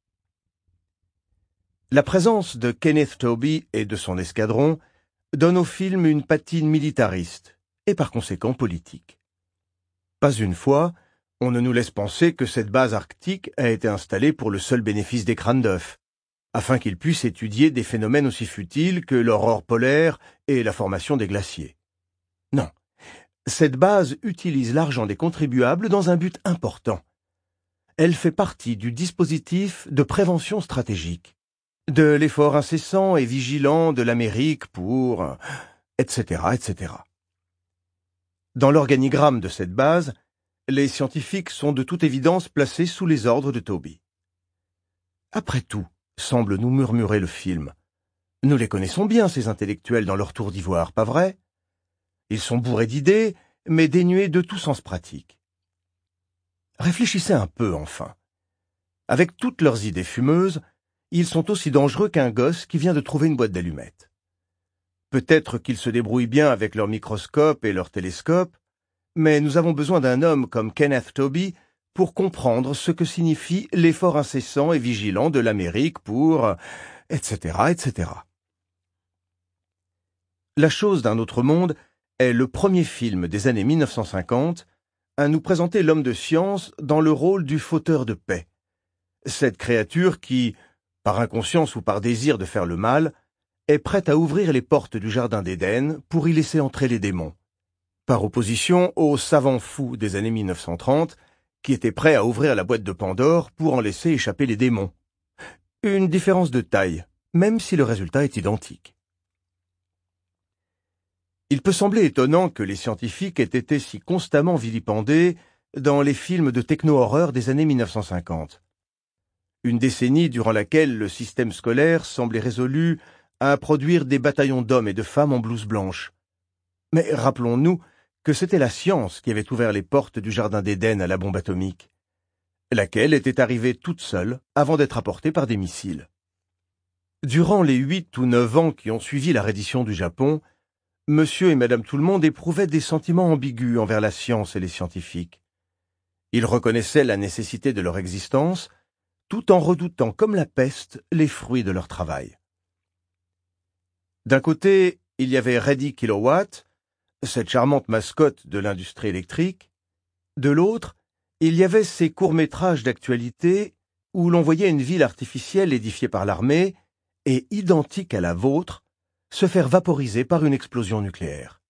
S1: La présence de Kenneth Tobey et de son escadron donne au film une patine militariste et par conséquent politique. Pas une fois, on ne nous laisse penser que cette base arctique a été installée pour le seul bénéfice des crânes d'œufs, afin qu'ils puissent étudier des phénomènes aussi futiles que l'aurore polaire et la formation des glaciers. Non, cette base utilise l'argent des contribuables dans un but important. Elle fait partie du dispositif de prévention stratégique, de l'effort incessant et vigilant de l'Amérique pour... et cetera, et cetera. Dans l'organigramme de cette base, les scientifiques sont de toute évidence placés sous les ordres de Tobey. Après tout, semble nous murmurer le film, nous les connaissons bien, ces intellectuels, dans leur tour d'ivoire, pas vrai? Ils sont bourrés d'idées, mais dénués de tout sens pratique. Réfléchissez un peu, enfin. Avec toutes leurs idées fumeuses, ils sont aussi dangereux qu'un gosse qui vient de trouver une boîte d'allumettes. Peut-être qu'ils se débrouillent bien avec leur microscope et leur télescope, mais nous avons besoin d'un homme comme Kenneth Tobey pour comprendre ce que signifie l'effort incessant et vigilant de l'Amérique pour... et cetera, et cetera. La chose d'un autre monde est le premier film des années mille neuf cent cinquante à nous présenter l'homme de science dans le rôle du fauteur de paix. Cette créature qui, par inconscience ou par désir de faire le mal, est prête à ouvrir les portes du jardin d'Éden pour y laisser entrer les démons. Par opposition aux savants fous des années mille neuf cent trente, qui étaient prêts à ouvrir la boîte de Pandore pour en laisser échapper les démons. Une différence de taille, même si le résultat est identique. Il peut sembler étonnant que les scientifiques aient été si constamment vilipendés dans les films de techno-horreur des années mille neuf cent cinquante. Une décennie durant laquelle le système scolaire semblait résolu à produire des bataillons d'hommes et de femmes en blouse blanche. Mais rappelons-nous que c'était la science qui avait ouvert les portes du jardin d'Éden à la bombe atomique, laquelle était arrivée toute seule avant d'être apportée par des missiles. Durant les huit ou neuf ans qui ont suivi la reddition du Japon, Monsieur et Madame Tout-le-Monde éprouvaient des sentiments ambigus envers la science et les scientifiques. Ils reconnaissaient la nécessité de leur existence, tout en redoutant comme la peste les fruits de leur travail. D'un côté, il y avait Reddy Kilowatt, cette charmante mascotte de l'industrie électrique. De l'autre, il y avait ces courts-métrages d'actualité où l'on voyait une ville artificielle édifiée par l'armée et identique à la vôtre se faire vaporiser par une explosion nucléaire.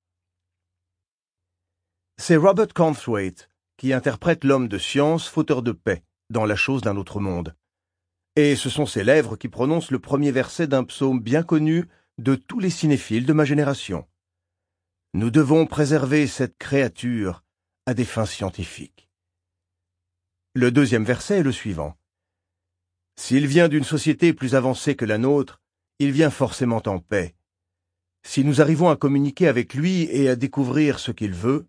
S1: C'est Robert Conthwaite qui interprète l'homme de science fauteur de paix dans La chose d'un autre monde. Et ce sont ses lèvres qui prononcent le premier verset d'un psaume bien connu de tous les cinéphiles de ma génération. Nous devons préserver cette créature à des fins scientifiques. Le deuxième verset est le suivant. S'il vient d'une société plus avancée que la nôtre, il vient forcément en paix. Si nous arrivons à communiquer avec lui et à découvrir ce qu'il veut.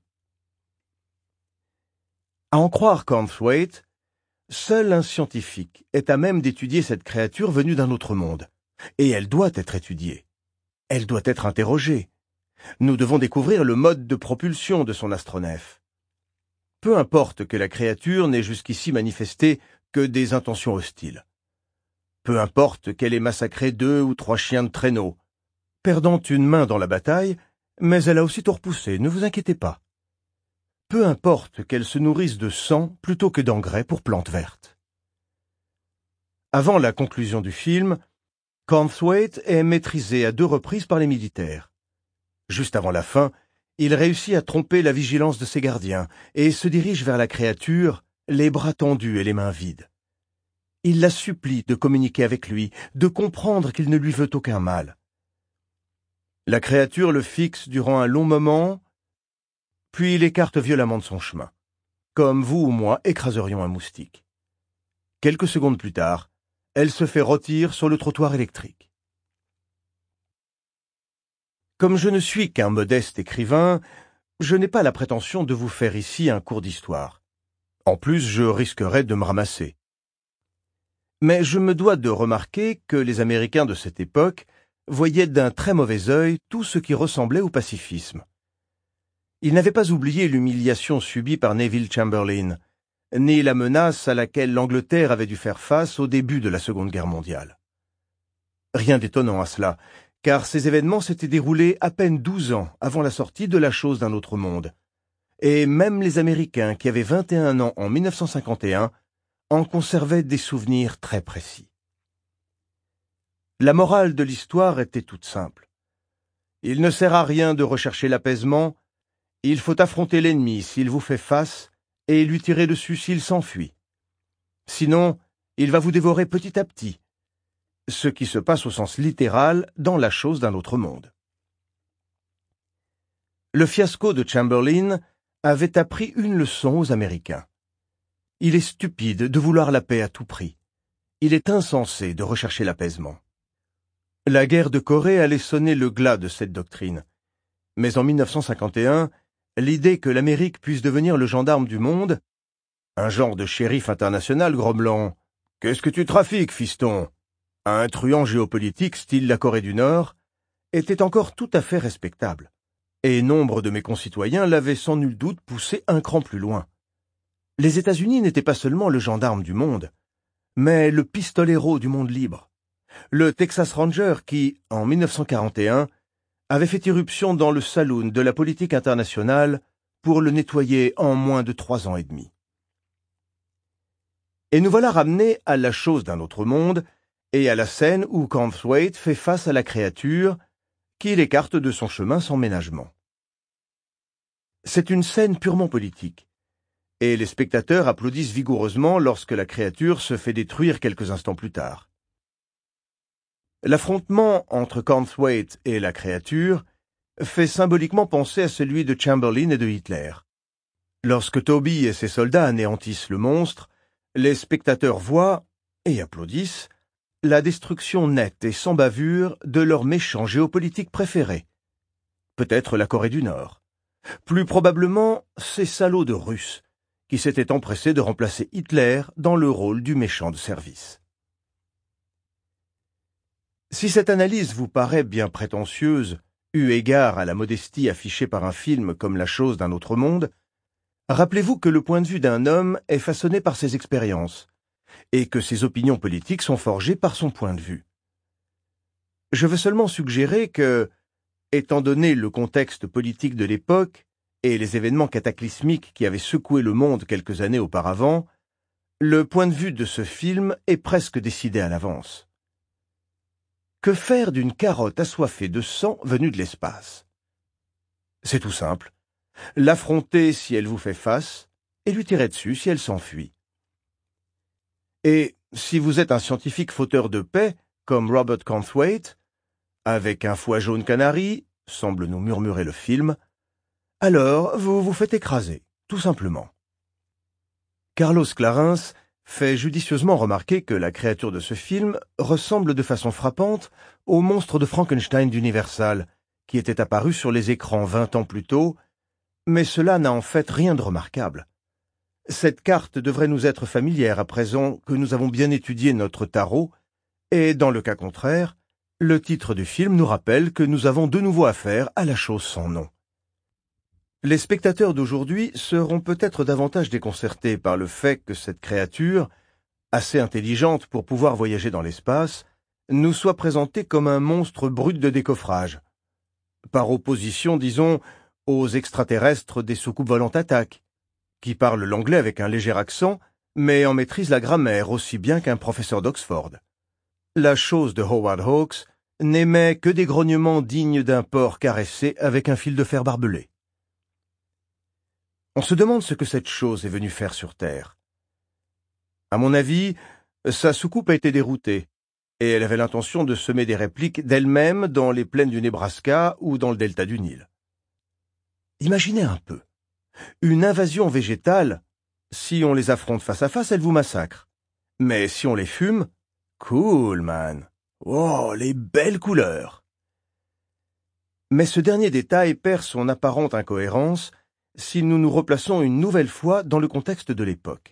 S1: À en croire Conthwaite, seul un scientifique est à même d'étudier cette créature venue d'un autre monde. Et elle doit être étudiée. Elle doit être interrogée. Nous devons découvrir le mode de propulsion de son astronef. Peu importe que la créature n'ait jusqu'ici manifesté que des intentions hostiles. Peu importe qu'elle ait massacré deux ou trois chiens de traîneau, perdant une main dans la bataille, mais elle a aussitôt repoussé, ne vous inquiétez pas. Peu importe qu'elle se nourrisse de sang plutôt que d'engrais pour plantes vertes. Avant la conclusion du film, Cornthwaite est maîtrisé à deux reprises par les militaires. Juste avant la fin, il réussit à tromper la vigilance de ses gardiens et se dirige vers la créature, les bras tendus et les mains vides. Il la supplie de communiquer avec lui, de comprendre qu'il ne lui veut aucun mal. La créature le fixe durant un long moment, puis l'écarte violemment de son chemin, comme vous ou moi écraserions un moustique. Quelques secondes plus tard, elle se fait rôtir sur le trottoir électrique. Comme je ne suis qu'un modeste écrivain, je n'ai pas la prétention de vous faire ici un cours d'histoire. En plus, je risquerais de me ramasser. Mais je me dois de remarquer que les Américains de cette époque voyaient d'un très mauvais œil tout ce qui ressemblait au pacifisme. Ils n'avaient pas oublié l'humiliation subie par Neville Chamberlain, ni la menace à laquelle l'Angleterre avait dû faire face au début de la Seconde Guerre mondiale. Rien d'étonnant à cela, car ces événements s'étaient déroulés à peine douze ans avant la sortie de La chose d'un autre monde, et même les Américains qui avaient vingt et un ans en mille neuf cent cinquante et un en conservaient des souvenirs très précis. La morale de l'histoire était toute simple. Il ne sert à rien de rechercher l'apaisement, il faut affronter l'ennemi s'il vous fait face et lui tirer dessus s'il s'enfuit. Sinon, il va vous dévorer petit à petit, ce qui se passe au sens littéral dans La chose d'un autre monde. Le fiasco de Chamberlain avait appris une leçon aux Américains. Il est stupide de vouloir la paix à tout prix. Il est insensé de rechercher l'apaisement. La guerre de Corée allait sonner le glas de cette doctrine. Mais en mille neuf cent cinquante et un, l'idée que l'Amérique puisse devenir le gendarme du monde, un genre de shérif international grommelant « Qu'est-ce que tu trafiques, fiston ?» à un truand géopolitique style la Corée du Nord, était encore tout à fait respectable. Et nombre de mes concitoyens l'avaient sans nul doute poussé un cran plus loin. Les États-Unis n'étaient pas seulement le gendarme du monde, mais le pistolero du monde libre. Le Texas Ranger qui, en mille neuf cent quarante et un, avait fait irruption dans le saloon de la politique internationale pour le nettoyer en moins de trois ans et demi. Et nous voilà ramenés à La chose d'un autre monde et à la scène où Cornthwaite fait face à la créature qui l'écarte de son chemin sans ménagement. C'est une scène purement politique, et les spectateurs applaudissent vigoureusement lorsque la créature se fait détruire quelques instants plus tard. L'affrontement entre Cornthwaite et la créature fait symboliquement penser à celui de Chamberlain et de Hitler. Lorsque Toby et ses soldats anéantissent le monstre, les spectateurs voient, et applaudissent, la destruction nette et sans bavure de leur méchant géopolitique préféré. Peut-être la Corée du Nord. Plus probablement, ces salauds de Russes, qui s'étaient empressés de remplacer Hitler dans le rôle du méchant de service. Si cette analyse vous paraît bien prétentieuse, eu égard à la modestie affichée par un film comme La chose d'un autre monde, rappelez-vous que le point de vue d'un homme est façonné par ses expériences, et que ses opinions politiques sont forgées par son point de vue. Je veux seulement suggérer que, étant donné le contexte politique de l'époque et les événements cataclysmiques qui avaient secoué le monde quelques années auparavant, le point de vue de ce film est presque décidé à l'avance. Que faire d'une carotte assoiffée de sang venue de l'espace? C'est tout simple. L'affronter si elle vous fait face, et lui tirer dessus si elle s'enfuit. Et si vous êtes un scientifique fauteur de paix, comme Robert Cornthwaite, avec un foie jaune canari, semble nous murmurer le film, alors vous vous faites écraser, tout simplement. Carlos Clarins fait judicieusement remarquer que la créature de ce film ressemble de façon frappante au monstre de Frankenstein d'Universal, qui était apparu sur les écrans vingt ans plus tôt, mais cela n'a en fait rien de remarquable. Cette carte devrait nous être familière à présent que nous avons bien étudié notre tarot, et dans le cas contraire, le titre du film nous rappelle que nous avons de nouveau affaire à la chose sans nom. Les spectateurs d'aujourd'hui seront peut-être davantage déconcertés par le fait que cette créature, assez intelligente pour pouvoir voyager dans l'espace, nous soit présentée comme un monstre brut de décoffrage. Par opposition, disons, aux extraterrestres des soucoupes volantes attaques, qui parlent l'anglais avec un léger accent, mais en maîtrisent la grammaire aussi bien qu'un professeur d'Oxford. La chose de Howard Hawks n'émet que des grognements dignes d'un porc caressé avec un fil de fer barbelé. On se demande ce que cette chose est venue faire sur Terre. À mon avis, sa soucoupe a été déroutée, et elle avait l'intention de semer des répliques d'elle-même dans les plaines du Nebraska ou dans le delta du Nil. Imaginez un peu. Une invasion végétale, si on les affronte face à face, elle vous massacre. Mais si on les fume, cool, man. Oh, les belles couleurs. Mais ce dernier détail perd son apparente incohérence si nous nous replaçons une nouvelle fois dans le contexte de l'époque.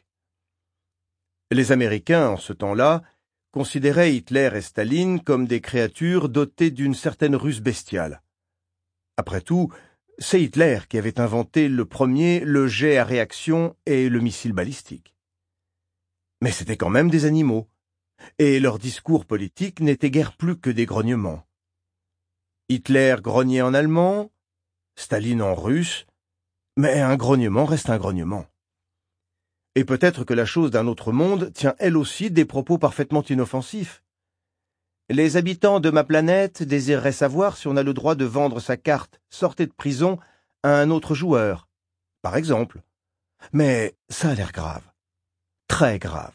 S1: Les Américains, en ce temps-là, considéraient Hitler et Staline comme des créatures dotées d'une certaine ruse bestiale. Après tout, c'est Hitler qui avait inventé le premier le jet à réaction et le missile balistique. Mais c'étaient quand même des animaux, et leur discours politique n'était guère plus que des grognements. Hitler grognait en allemand, Staline en russe, mais un grognement reste un grognement. Et peut-être que la chose d'un autre monde tient elle aussi des propos parfaitement inoffensifs. Les habitants de ma planète désireraient savoir si on a le droit de vendre sa carte « Sortez de prison » à un autre joueur, par exemple. Mais ça a l'air grave. Très grave.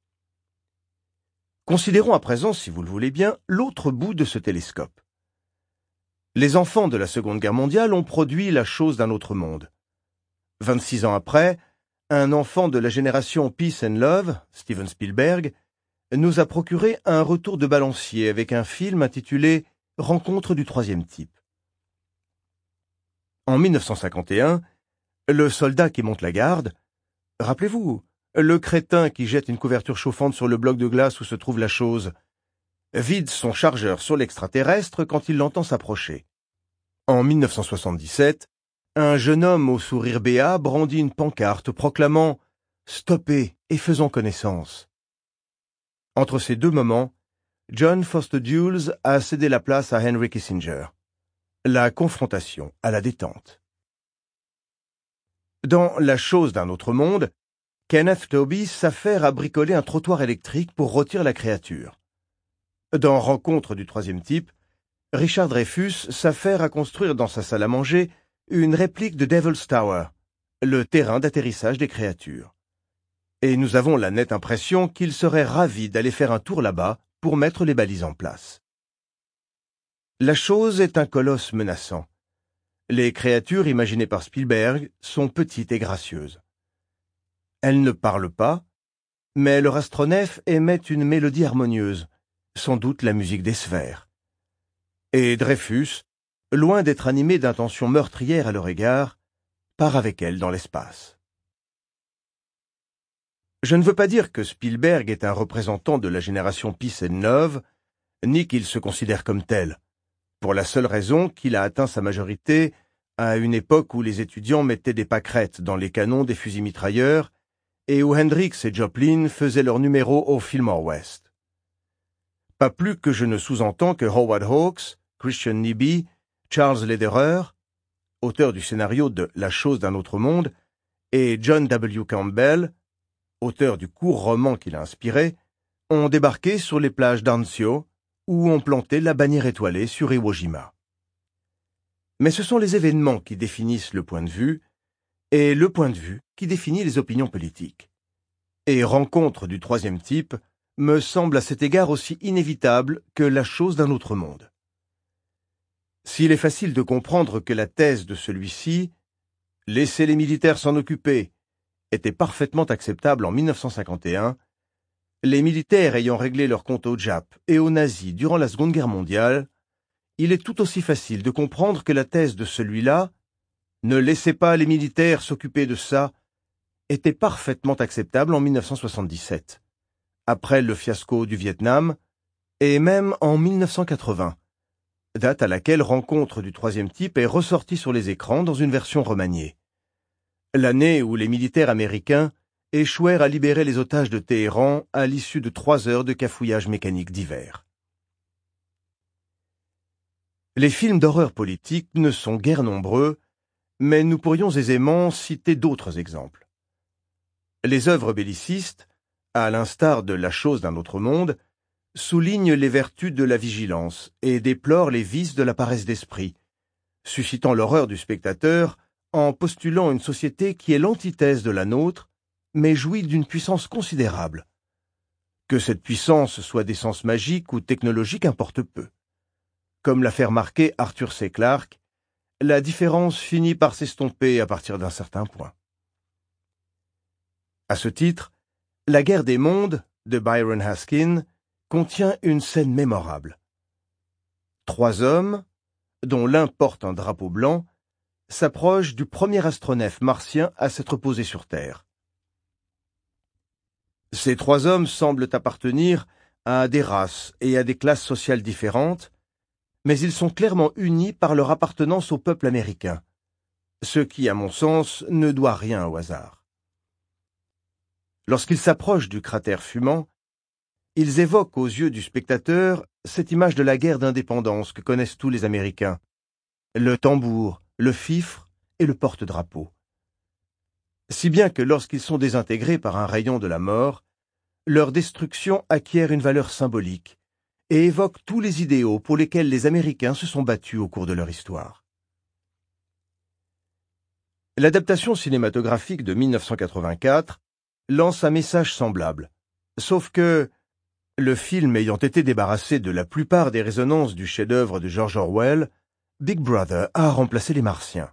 S1: Considérons à présent, si vous le voulez bien, l'autre bout de ce télescope. Les enfants de la Seconde Guerre mondiale ont produit la chose d'un autre monde. Vingt-six ans après, un enfant de la génération Peace and Love, Steven Spielberg, nous a procuré un retour de balancier avec un film intitulé « Rencontre du troisième type ». En mille neuf cent cinquante et un, le soldat qui monte la garde, rappelez-vous, le crétin qui jette une couverture chauffante sur le bloc de glace où se trouve la chose, vide son chargeur sur l'extraterrestre quand il l'entend s'approcher. En mille neuf cent soixante-dix-sept, un jeune homme au sourire béat brandit une pancarte proclamant « Stoppez et faisons connaissance ». Entre ces deux moments, John Foster Dulles a cédé la place à Henry Kissinger. La confrontation à la détente. Dans La chose d'un autre monde, Kenneth Tobey s'affaire à bricoler un trottoir électrique pour rôtir la créature. Dans Rencontre du troisième type, Richard Dreyfuss s'affaire à construire dans sa salle à manger une réplique de Devil's Tower, le terrain d'atterrissage des créatures. Et nous avons la nette impression qu'il serait ravi d'aller faire un tour là-bas pour mettre les balises en place. La chose est un colosse menaçant. Les créatures imaginées par Spielberg sont petites et gracieuses. Elles ne parlent pas, mais leur astronef émet une mélodie harmonieuse, sans doute la musique des sphères. Et Dreyfuss, loin d'être animé d'intentions meurtrières à leur égard, part avec elles dans l'espace. Je ne veux pas dire que Spielberg est un représentant de la génération Peace and Love, ni qu'il se considère comme tel, pour la seule raison qu'il a atteint sa majorité à une époque où les étudiants mettaient des pâquerettes dans les canons des fusils mitrailleurs et où Hendrix et Joplin faisaient leur numéro au Fillmore West. Pas plus que je ne sous-entends que Howard Hawks, Christian Nyby, Charles Lederer, auteur du scénario de La chose d'un autre monde, et John W. Campbell, auteur du court roman qui l'a inspiré, ont débarqué sur les plages d'Anzio, où ont planté la bannière étoilée sur Iwo Jima. Mais ce sont les événements qui définissent le point de vue, et le point de vue qui définit les opinions politiques. Et Rencontre du troisième type me semble à cet égard aussi inévitable que La chose d'un autre monde. S'il est facile de comprendre que la thèse de celui-ci, « Laissez les militaires s'en occuper », était parfaitement acceptable en mille neuf cent cinquante et un, les militaires ayant réglé leur compte aux Japs et aux nazis durant la Seconde Guerre mondiale, il est tout aussi facile de comprendre que la thèse de celui-là, « Ne laissez pas les militaires s'occuper de ça », était parfaitement acceptable en mille neuf cent soixante-dix-sept, après le fiasco du Vietnam, et même en mille neuf cent quatre-vingts, date à laquelle Rencontre du troisième type est ressortie sur les écrans dans une version remaniée. L'année où les militaires américains échouèrent à libérer les otages de Téhéran à l'issue de trois heures de cafouillage mécanique divers. Les films d'horreur politique ne sont guère nombreux, mais nous pourrions aisément citer d'autres exemples. Les œuvres bellicistes, à l'instar de La chose d'un autre monde, soulignent les vertus de la vigilance et déplorent les vices de la paresse d'esprit, suscitant l'horreur du spectateur en postulant une société qui est l'antithèse de la nôtre, mais jouit d'une puissance considérable. Que cette puissance soit d'essence magique ou technologique importe peu. Comme l'a fait remarquer Arthur C. Clarke, la différence finit par s'estomper à partir d'un certain point. À ce titre, La guerre des mondes, de Byron Haskin, contient une scène mémorable. Trois hommes, dont l'un porte un drapeau blanc, s'approchent du premier astronef martien à s'être posé sur Terre. Ces trois hommes semblent appartenir à des races et à des classes sociales différentes, mais ils sont clairement unis par leur appartenance au peuple américain, ce qui, à mon sens, ne doit rien au hasard. Lorsqu'ils s'approchent du cratère fumant, ils évoquent aux yeux du spectateur cette image de la guerre d'indépendance que connaissent tous les Américains, le tambour, le fifre et le porte-drapeau. Si bien que lorsqu'ils sont désintégrés par un rayon de la mort, leur destruction acquiert une valeur symbolique et évoque tous les idéaux pour lesquels les Américains se sont battus au cours de leur histoire. L'adaptation cinématographique de mille neuf cent quatre-vingt-quatre lance un message semblable, sauf que, le film ayant été débarrassé de la plupart des résonances du chef-d'œuvre de George Orwell, Big Brother a remplacé les Martiens.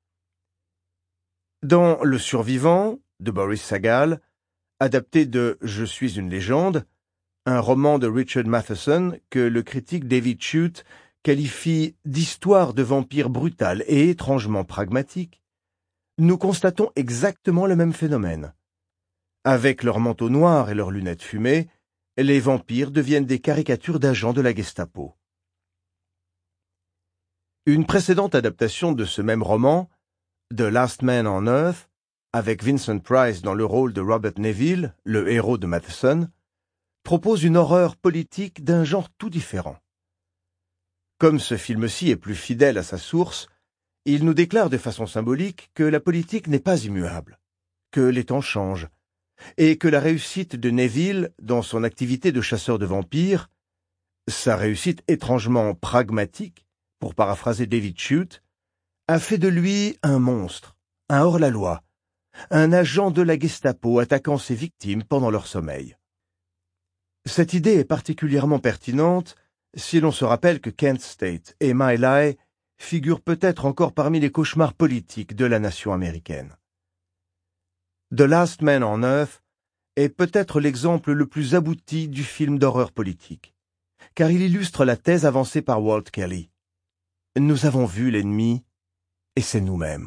S1: Dans Le Survivant, de Boris Sagal, adapté de Je suis une légende, un roman de Richard Matheson que le critique David Chute qualifie d'histoire de vampires brutale et étrangement pragmatique, nous constatons exactement le même phénomène. Avec leurs manteaux noirs et leurs lunettes fumées, les vampires deviennent des caricatures d'agents de la Gestapo. Une précédente adaptation de ce même roman, The Last Man on Earth, avec Vincent Price dans le rôle de Robert Neville, le héros de Matheson, propose une horreur politique d'un genre tout différent. Comme ce film-ci est plus fidèle à sa source, il nous déclare de façon symbolique que la politique n'est pas immuable, que les temps changent, et que la réussite de Neville dans son activité de chasseur de vampires, sa réussite étrangement pragmatique, pour paraphraser David Chute, a fait de lui un monstre, un hors-la-loi, un agent de la Gestapo attaquant ses victimes pendant leur sommeil. Cette idée est particulièrement pertinente si l'on se rappelle que Kent State et My Lai figurent peut-être encore parmi les cauchemars politiques de la nation américaine. The Last Man on Earth est peut-être l'exemple le plus abouti du film d'horreur politique, car il illustre la thèse avancée par Walt Kelly. Nous avons vu l'ennemi, et c'est nous-mêmes.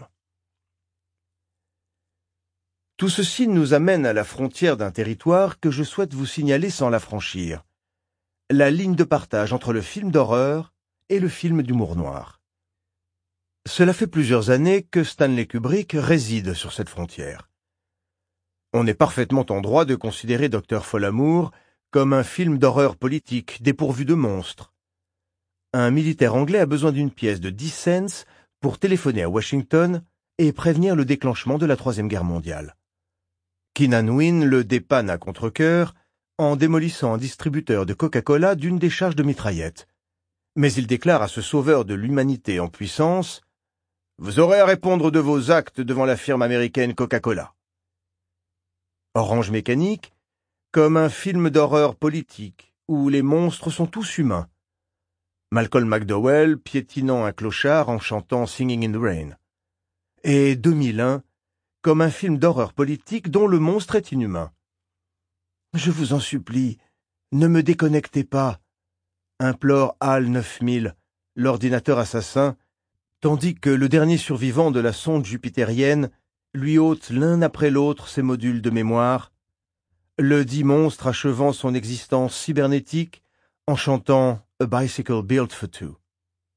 S1: Tout ceci nous amène à la frontière d'un territoire que je souhaite vous signaler sans la franchir, la ligne de partage entre le film d'horreur et le film d'humour noir. Cela fait plusieurs années que Stanley Kubrick réside sur cette frontière. On est parfaitement en droit de considérer Docteur Folamour comme un film d'horreur politique dépourvu de monstres. Un militaire anglais a besoin d'une pièce de dix cents pour téléphoner à Washington et prévenir le déclenchement de la Troisième Guerre mondiale. Keenan Wynn le dépanne à contre-cœur en démolissant un distributeur de Coca-Cola d'une décharge de mitraillette. Mais il déclare à ce sauveur de l'humanité en puissance « Vous aurez à répondre de vos actes devant la firme américaine Coca-Cola ». Orange Mécanique, comme un film d'horreur politique où les monstres sont tous humains. Malcolm McDowell piétinant un clochard en chantant Singing in the Rain. Et deux mille un, comme un film d'horreur politique dont le monstre est inhumain. Je vous en supplie, ne me déconnectez pas, implore HAL neuf mille, l'ordinateur assassin, tandis que le dernier survivant de la sonde jupitérienne lui ôte l'un après l'autre ses modules de mémoire, le dit monstre achevant son existence cybernétique en chantant A Bicycle Built for Two.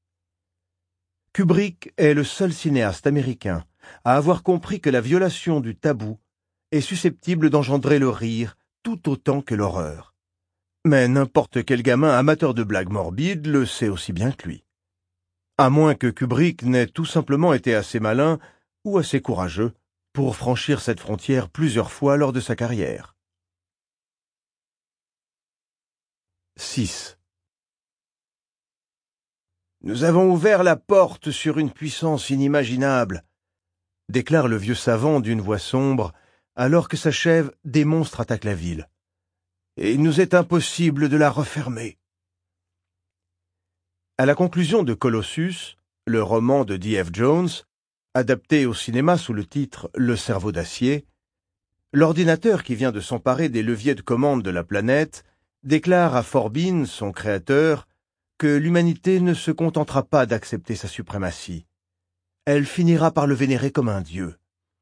S1: Kubrick est le seul cinéaste américain à avoir compris que la violation du tabou est susceptible d'engendrer le rire tout autant que l'horreur. Mais n'importe quel gamin amateur de blagues morbides le sait aussi bien que lui. À moins que Kubrick n'ait tout simplement été assez malin ou assez courageux pour franchir cette frontière plusieurs fois lors de sa carrière. six. Nous avons ouvert la porte sur une puissance inimaginable, déclare le vieux savant d'une voix sombre, alors que s'achève Des monstres attaquent la ville. Et il nous est impossible de la refermer. À la conclusion de Colossus, le roman de D F Jones, adapté au cinéma sous le titre Le cerveau d'acier, l'ordinateur qui vient de s'emparer des leviers de commande de la planète déclare à Forbin, son créateur, que l'humanité ne se contentera pas d'accepter sa suprématie. Elle finira par le vénérer comme un dieu.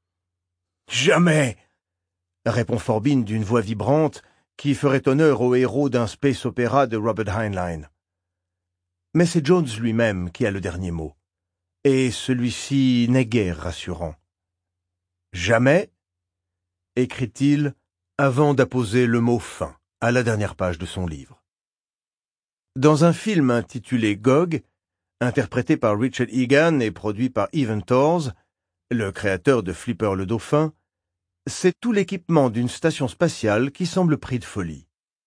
S1: « Jamais !» répond Forbin d'une voix vibrante qui ferait honneur au héros d'un space opéra de Robert Heinlein. Mais c'est Jones lui-même qui a le dernier mot, et celui-ci n'est guère rassurant. « Jamais ?» écrit-il avant d'apposer le mot « fin » à la dernière page de son livre. Dans un film intitulé Gog, interprété par Richard Egan et produit par Evan Tors, le créateur de Flipper le Dauphin, c'est tout l'équipement d'une station spatiale qui semble pris de folie.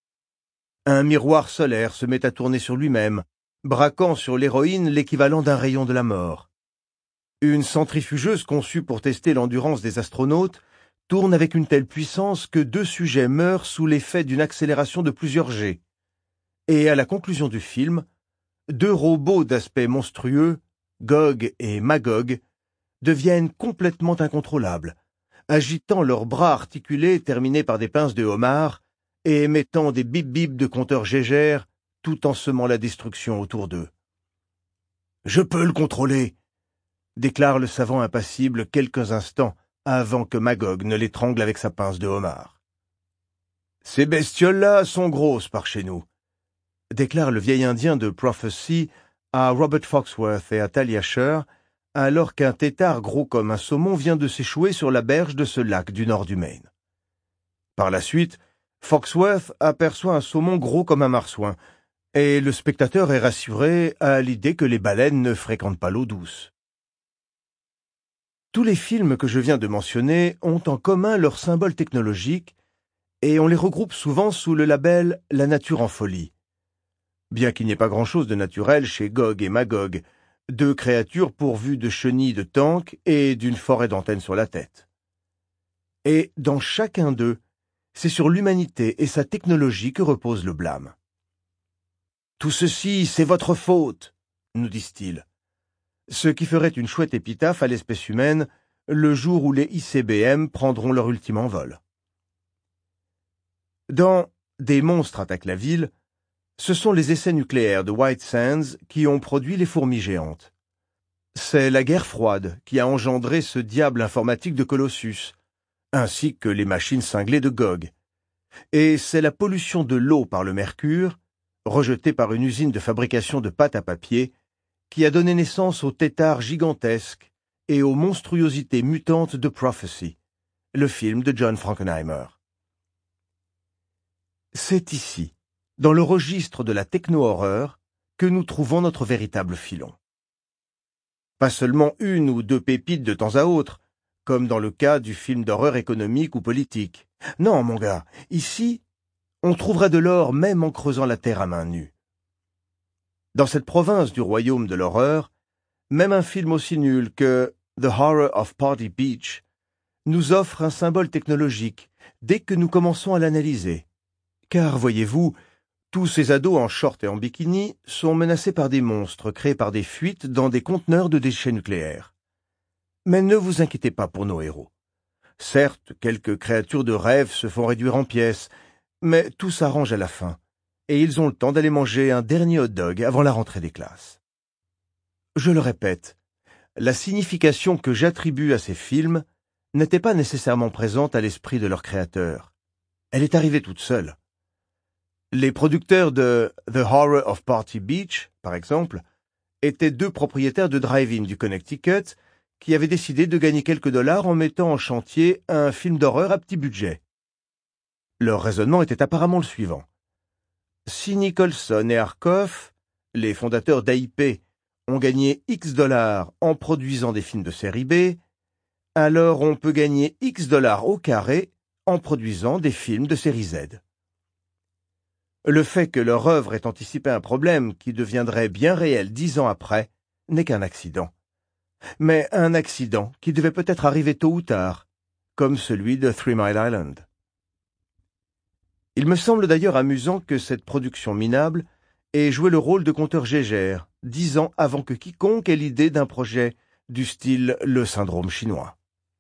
S1: Un miroir solaire se met à tourner sur lui-même, braquant sur l'héroïne l'équivalent d'un rayon de la mort. Une centrifugeuse conçue pour tester l'endurance des astronautes tourne avec une telle puissance que deux sujets meurent sous l'effet d'une accélération de plusieurs G. Et à la conclusion du film, deux robots d'aspect monstrueux, Gog et Magog, deviennent complètement incontrôlables, agitant leurs bras articulés terminés par des pinces de homard et émettant des bip-bip de compteurs Gégère tout en semant la destruction autour d'eux. « Je peux le contrôler !» déclare le savant impassible quelques instants avant que Magog ne l'étrangle avec sa pince de homard. « Ces bestioles-là sont grosses par chez nous !» déclare le vieil indien de Prophecy à Robert Foxworth et à Talia Shire, alors qu'un tétard gros comme un saumon vient de s'échouer sur la berge de ce lac du nord du Maine. Par la suite, Foxworth aperçoit un saumon gros comme un marsouin, et le spectateur est rassuré à l'idée que les baleines ne fréquentent pas l'eau douce. Tous les films que je viens de mentionner ont en commun leur symbole technologique, et on les regroupe souvent sous le label « La nature en folie ». Bien qu'il n'y ait pas grand-chose de naturel chez Gog et Magog, deux créatures pourvues de chenilles de tank et d'une forêt d'antennes sur la tête. Et dans chacun d'eux, c'est sur l'humanité et sa technologie que repose le blâme. « Tout ceci, c'est votre faute !» nous disent-ils. Ce qui ferait une chouette épitaphe à l'espèce humaine le jour où les I C B M prendront leur ultime envol. Dans « Des monstres attaquent la ville », ce sont les essais nucléaires de White Sands qui ont produit les fourmis géantes. C'est la guerre froide qui a engendré ce diable informatique de Colossus, ainsi que les machines cinglées de Gog. Et c'est la pollution de l'eau par le mercure, rejetée par une usine de fabrication de pâte à papier, qui a donné naissance aux têtards gigantesques et aux monstruosités mutantes de Prophecy, le film de John Frankenheimer. C'est ici, dans le registre de la techno-horreur, que nous trouvons notre véritable filon. Pas seulement une ou deux pépites de temps à autre, comme dans le cas du film d'horreur économique ou politique. Non, mon gars, ici, on trouvera de l'or même en creusant la terre à main nue. Dans cette province du royaume de l'horreur, même un film aussi nul que The Horror of Party Beach nous offre un symbole technologique dès que nous commençons à l'analyser. Car, voyez-vous, tous ces ados en short et en bikini sont menacés par des monstres créés par des fuites dans des conteneurs de déchets nucléaires. Mais ne vous inquiétez pas pour nos héros. Certes, quelques créatures de rêve se font réduire en pièces, mais tout s'arrange à la fin, et ils ont le temps d'aller manger un dernier hot-dog avant la rentrée des classes. Je le répète, la signification que j'attribue à ces films n'était pas nécessairement présente à l'esprit de leur créateur. Elle est arrivée toute seule. Les producteurs de The Horror of Party Beach, par exemple, étaient deux propriétaires de drive-in du Connecticut qui avaient décidé de gagner quelques dollars en mettant en chantier un film d'horreur à petit budget. Leur raisonnement était apparemment le suivant. Si Nicholson et Arkoff, les fondateurs d'A I P, ont gagné X dollars en produisant des films de série B, alors on peut gagner X dollars au carré en produisant des films de série Z. Le fait que leur œuvre ait anticipé un problème qui deviendrait bien réel dix ans après n'est qu'un accident. Mais un accident qui devait peut-être arriver tôt ou tard, comme celui de Three Mile Island. Il me semble d'ailleurs amusant que cette production minable ait joué le rôle de conteur Gégère, dix ans avant que quiconque ait l'idée d'un projet du style le syndrome chinois.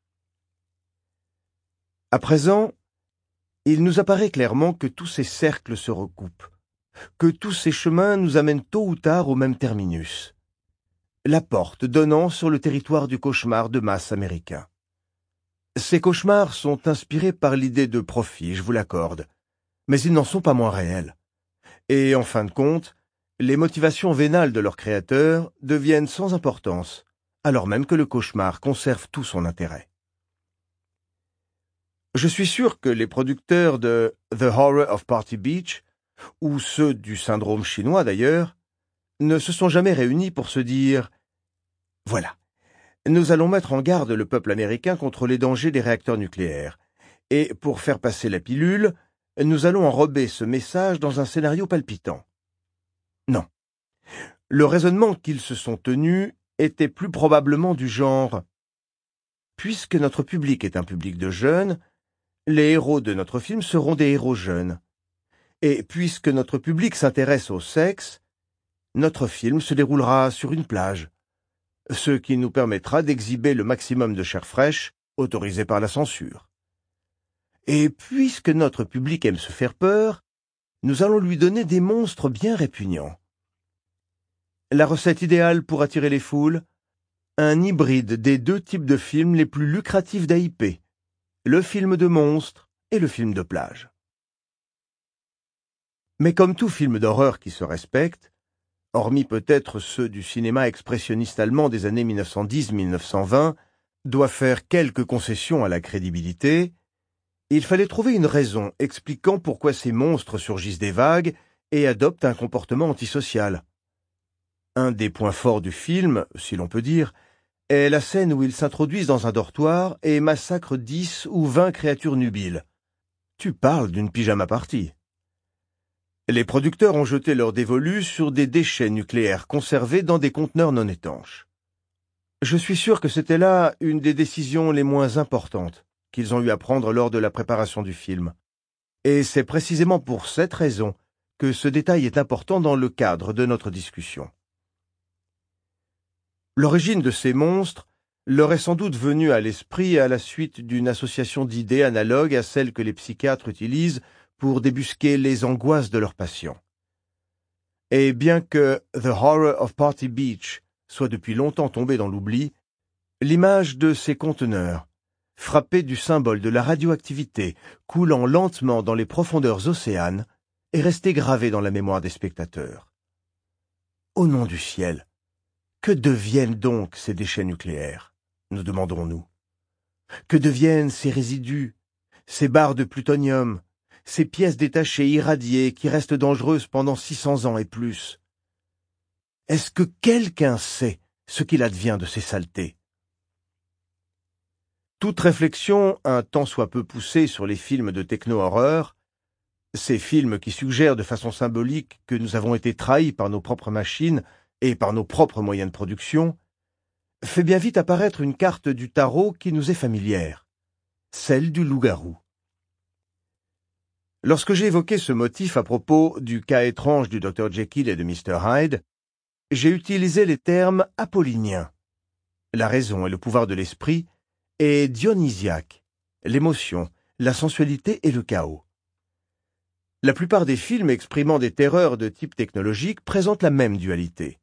S1: À présent, il nous apparaît clairement que tous ces cercles se recoupent, que tous ces chemins nous amènent tôt ou tard au même terminus, la porte donnant sur le territoire du cauchemar de masse américain. Ces cauchemars sont inspirés par l'idée de profit, je vous l'accorde, mais ils n'en sont pas moins réels. Et en fin de compte, les motivations vénales de leurs créateurs deviennent sans importance, alors même que le cauchemar conserve tout son intérêt. Je suis sûr que les producteurs de The Horror of Party Beach, ou ceux du syndrome chinois d'ailleurs, ne se sont jamais réunis pour se dire « Voilà, nous allons mettre en garde le peuple américain contre les dangers des réacteurs nucléaires, et pour faire passer la pilule, nous allons enrober ce message dans un scénario palpitant. » Non. Le raisonnement qu'ils se sont tenus était plus probablement du genre « Puisque notre public est un public de jeunes, les héros de notre film seront des héros jeunes. Et puisque notre public s'intéresse au sexe, notre film se déroulera sur une plage, ce qui nous permettra d'exhiber le maximum de chair fraîche autorisé par la censure. Et puisque notre public aime se faire peur, nous allons lui donner des monstres bien répugnants. La recette idéale pour attirer les foules? Un hybride des deux types de films les plus lucratifs d'A I P. Le film de monstre et le film de plage. Mais comme tout film d'horreur qui se respecte, hormis peut-être ceux du cinéma expressionniste allemand des années mille neuf cent dix à mille neuf cent vingt, doit faire quelques concessions à la crédibilité, il fallait trouver une raison expliquant pourquoi ces monstres surgissent des vagues et adoptent un comportement antisocial. Un des points forts du film, si l'on peut dire, est la scène où ils s'introduisent dans un dortoir et massacrent dix ou vingt créatures nubiles. Tu parles d'une pyjama party. Les producteurs ont jeté leur dévolu sur des déchets nucléaires conservés dans des conteneurs non étanches. Je suis sûr que c'était là une des décisions les moins importantes qu'ils ont eu à prendre lors de la préparation du film. Et c'est précisément pour cette raison que ce détail est important dans le cadre de notre discussion. L'origine de ces monstres leur est sans doute venue à l'esprit à la suite d'une association d'idées analogue à celle que les psychiatres utilisent pour débusquer les angoisses de leurs patients. Et bien que The Horror of Party Beach soit depuis longtemps tombé dans l'oubli, l'image de ces conteneurs, frappés du symbole de la radioactivité coulant lentement dans les profondeurs océanes, est restée gravée dans la mémoire des spectateurs. Au nom du ciel! Que deviennent donc ces déchets nucléaires, nous demanderons-nous? Que deviennent ces résidus, ces barres de plutonium, ces pièces détachées irradiées qui restent dangereuses pendant six cents ans et plus? Est-ce que quelqu'un sait ce qu'il advient de ces saletés? Toute réflexion, un tant soit peu poussée sur les films de techno-horreur, ces films qui suggèrent de façon symbolique que nous avons été trahis par nos propres machines et par nos propres moyens de production, fait bien vite apparaître une carte du tarot qui nous est familière, celle du loup-garou. Lorsque j'ai évoqué ce motif à propos du cas étrange du docteur Jekyll et de mister Hyde, j'ai utilisé les termes apolliniens, la raison et le pouvoir de l'esprit, et dionysiaque, l'émotion, la sensualité et le chaos. La plupart des films exprimant des terreurs de type technologique présentent la même dualité.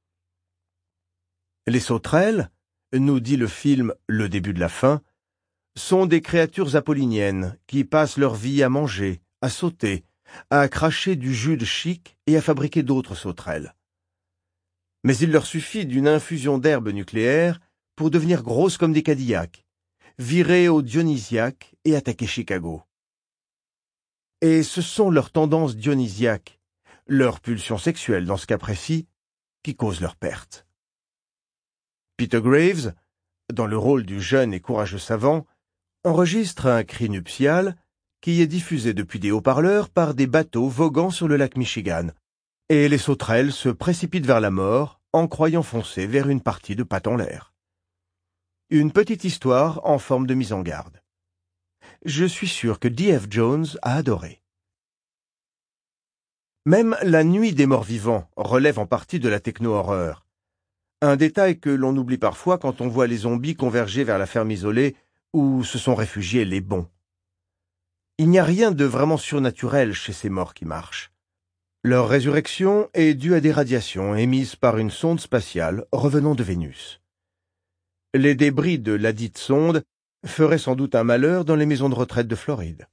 S1: Les sauterelles, nous dit le film Le début de la fin, sont des créatures apolliniennes qui passent leur vie à manger, à sauter, à cracher du jus de chic et à fabriquer d'autres sauterelles. Mais il leur suffit d'une infusion d'herbes nucléaires pour devenir grosses comme des Cadillacs, virer au dionysiaque et attaquer Chicago. Et ce sont leurs tendances dionysiaques, leurs pulsions sexuelles dans ce cas précis, qui causent leur perte. Peter Graves, dans le rôle du jeune et courageux savant, enregistre un cri nuptial qui est diffusé depuis des haut-parleurs par des bateaux voguant sur le lac Michigan, et les sauterelles se précipitent vers la mort en croyant foncer vers une partie de pattes en l'air. Une petite histoire en forme de mise en garde. Je suis sûr que D F Jones a adoré. Même La Nuit des morts vivants relève en partie de la techno-horreur. Un détail que l'on oublie parfois quand on voit les zombies converger vers la ferme isolée où se sont réfugiés les bons. Il n'y a rien de vraiment surnaturel chez ces morts qui marchent. Leur résurrection est due à des radiations émises par une sonde spatiale revenant de Vénus. Les débris de ladite sonde feraient sans doute un malheur dans les maisons de retraite de Floride.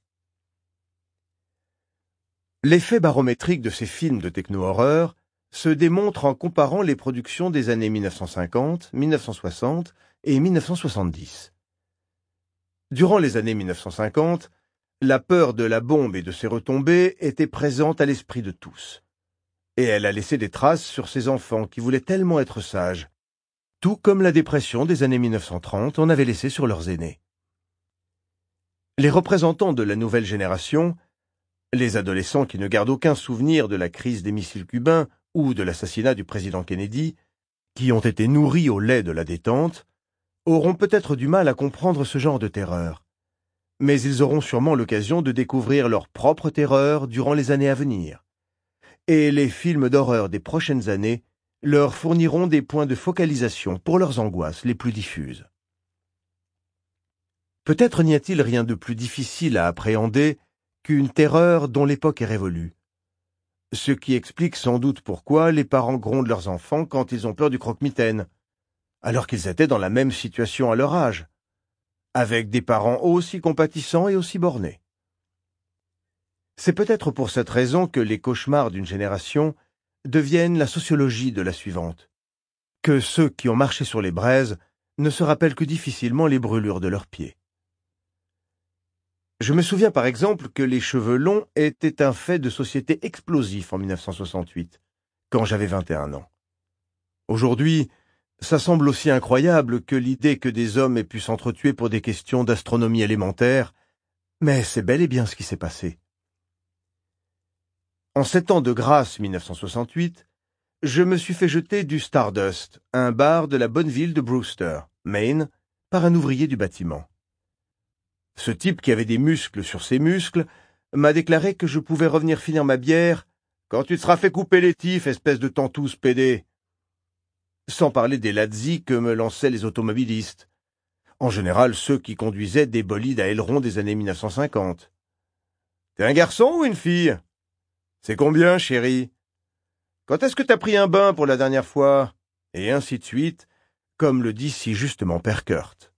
S1: L'effet barométrique de ces films de techno-horreur se démontre en comparant les productions des années mille neuf cent cinquante, mille neuf cent soixante et mille neuf cent soixante-dix. Durant les années mille neuf cent cinquante, la peur de la bombe et de ses retombées était présente à l'esprit de tous. Et elle a laissé des traces sur ces enfants qui voulaient tellement être sages, tout comme la dépression des années mille neuf cent trente en avait laissé sur leurs aînés. Les représentants de la nouvelle génération, les adolescents qui ne gardent aucun souvenir de la crise des missiles cubains ou de l'assassinat du président Kennedy, qui ont été nourris au lait de la détente, auront peut-être du mal à comprendre ce genre de terreur. Mais ils auront sûrement l'occasion de découvrir leur propre terreur durant les années à venir. Et les films d'horreur des prochaines années leur fourniront des points de focalisation pour leurs angoisses les plus diffuses. Peut-être n'y a-t-il rien de plus difficile à appréhender qu'une terreur dont l'époque est révolue. Ce qui explique sans doute pourquoi les parents grondent leurs enfants quand ils ont peur du croque-mitaine, alors qu'ils étaient dans la même situation à leur âge, avec des parents aussi compatissants et aussi bornés. C'est peut-être pour cette raison que les cauchemars d'une génération deviennent la sociologie de la suivante, que ceux qui ont marché sur les braises ne se rappellent que difficilement les brûlures de leurs pieds. Je me souviens par exemple que les cheveux longs étaient un fait de société explosif en mille neuf cent soixante-huit, quand j'avais vingt et un ans. Aujourd'hui, ça semble aussi incroyable que l'idée que des hommes aient pu s'entretuer pour des questions d'astronomie élémentaire, mais c'est bel et bien ce qui s'est passé. En sept ans de grâce mille neuf cent soixante-huit, je me suis fait jeter du Stardust, un bar de la bonne ville de Brewster, Maine, par un ouvrier du bâtiment. Ce type qui avait des muscles sur ses muscles m'a déclaré que je pouvais revenir finir ma bière quand tu te seras fait couper les tifs, espèce de tantous pédé. Sans parler des lazzi que me lançaient les automobilistes. En général, ceux qui conduisaient des bolides à ailerons des années mille neuf cent cinquante. « T'es un garçon ou une fille ? C'est combien, chérie ? Quand est-ce que t'as pris un bain pour la dernière fois ?» Et ainsi de suite, comme le dit si justement Père Kurt.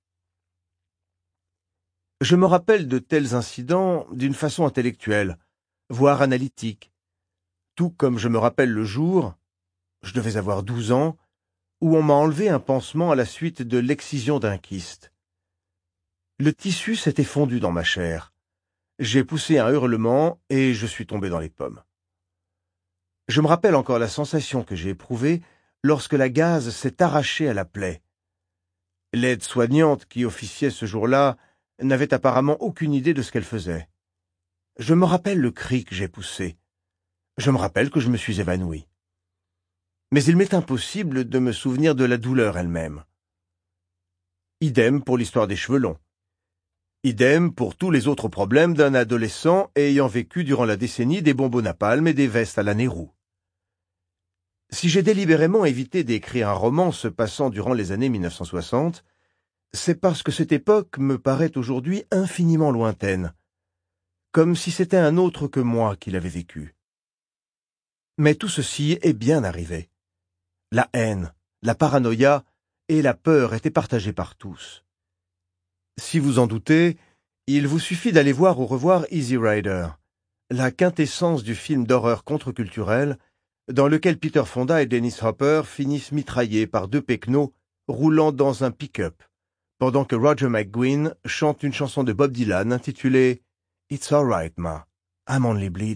S1: Je me rappelle de tels incidents d'une façon intellectuelle, voire analytique, tout comme je me rappelle le jour, je devais avoir douze ans, où on m'a enlevé un pansement à la suite de l'excision d'un kyste. Le tissu s'était fondu dans ma chair. J'ai poussé un hurlement et je suis tombé dans les pommes. Je me rappelle encore la sensation que j'ai éprouvée lorsque la gaze s'est arrachée à la plaie. L'aide-soignante qui officiait ce jour-là n'avait apparemment aucune idée de ce qu'elle faisait. Je me rappelle le cri que j'ai poussé. Je me rappelle que je me suis évanoui. Mais il m'est impossible de me souvenir de la douleur elle-même. Idem pour l'histoire des cheveux longs. Idem pour tous les autres problèmes d'un adolescent ayant vécu durant la décennie des bonbons napalm et des vestes à la Nehru. Si j'ai délibérément évité d'écrire un roman se passant durant les années mille neuf cent soixante, c'est parce que cette époque me paraît aujourd'hui infiniment lointaine, comme si c'était un autre que moi qui l'avait vécu. Mais tout ceci est bien arrivé. La haine, la paranoïa et la peur étaient partagées par tous. Si vous en doutez, il vous suffit d'aller voir ou revoir Easy Rider, la quintessence du film d'horreur contre-culturel, dans lequel Peter Fonda et Dennis Hopper finissent mitraillés par deux pecnos roulant dans un pick-up, pendant que Roger McGuinn chante une chanson de Bob Dylan intitulée « It's all right, ma, I'm only bleeding ».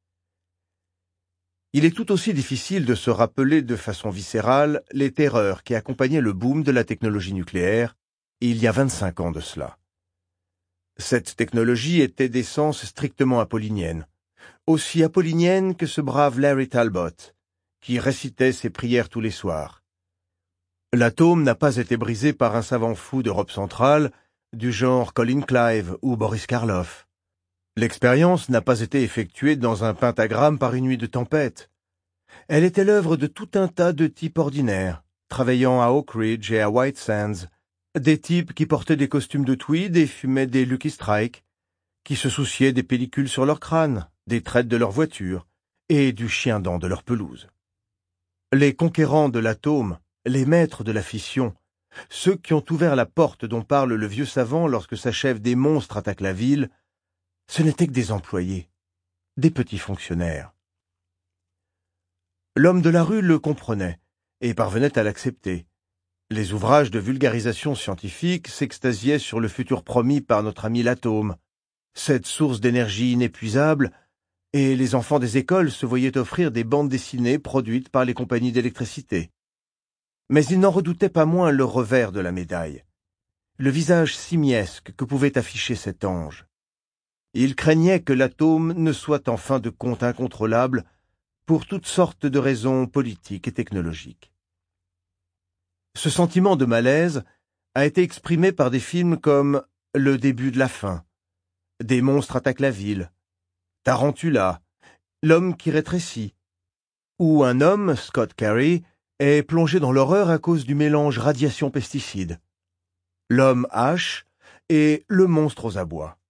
S1: Il est tout aussi difficile de se rappeler de façon viscérale les terreurs qui accompagnaient le boom de la technologie nucléaire il y a vingt-cinq ans de cela. Cette technologie était d'essence strictement apollinienne, aussi apollinienne que ce brave Larry Talbot, qui récitait ses prières tous les soirs. L'atome n'a pas été brisé par un savant fou d'Europe centrale, du genre Colin Clive ou Boris Karloff. L'expérience n'a pas été effectuée dans un pentagramme par une nuit de tempête. Elle était l'œuvre de tout un tas de types ordinaires, travaillant à Oak Ridge et à White Sands, des types qui portaient des costumes de tweed et fumaient des Lucky Strike, qui se souciaient des pellicules sur leur crâne, des traites de leur voiture et du chien-dent de leur pelouse. Les conquérants de l'atome, les maîtres de la fission, ceux qui ont ouvert la porte dont parle le vieux savant lorsque s'achève des monstres attaquent la ville, ce n'étaient que des employés, des petits fonctionnaires. L'homme de la rue le comprenait et parvenait à l'accepter. Les ouvrages de vulgarisation scientifique s'extasiaient sur le futur promis par notre ami l'atome, cette source d'énergie inépuisable, et les enfants des écoles se voyaient offrir des bandes dessinées produites par les compagnies d'électricité. Mais ils n'en redoutaient pas moins le revers de la médaille, le visage simiesque que pouvait afficher cet ange. Ils craignaient que l'atome ne soit en fin de compte incontrôlable pour toutes sortes de raisons politiques et technologiques. Ce sentiment de malaise a été exprimé par des films comme Le début de la fin, Des monstres attaquent la ville, Tarantula, L'homme qui rétrécit, où un homme, Scott Carey, est plongé dans l'horreur à cause du mélange radiation-pesticide, L'homme H et Le monstre aux abois.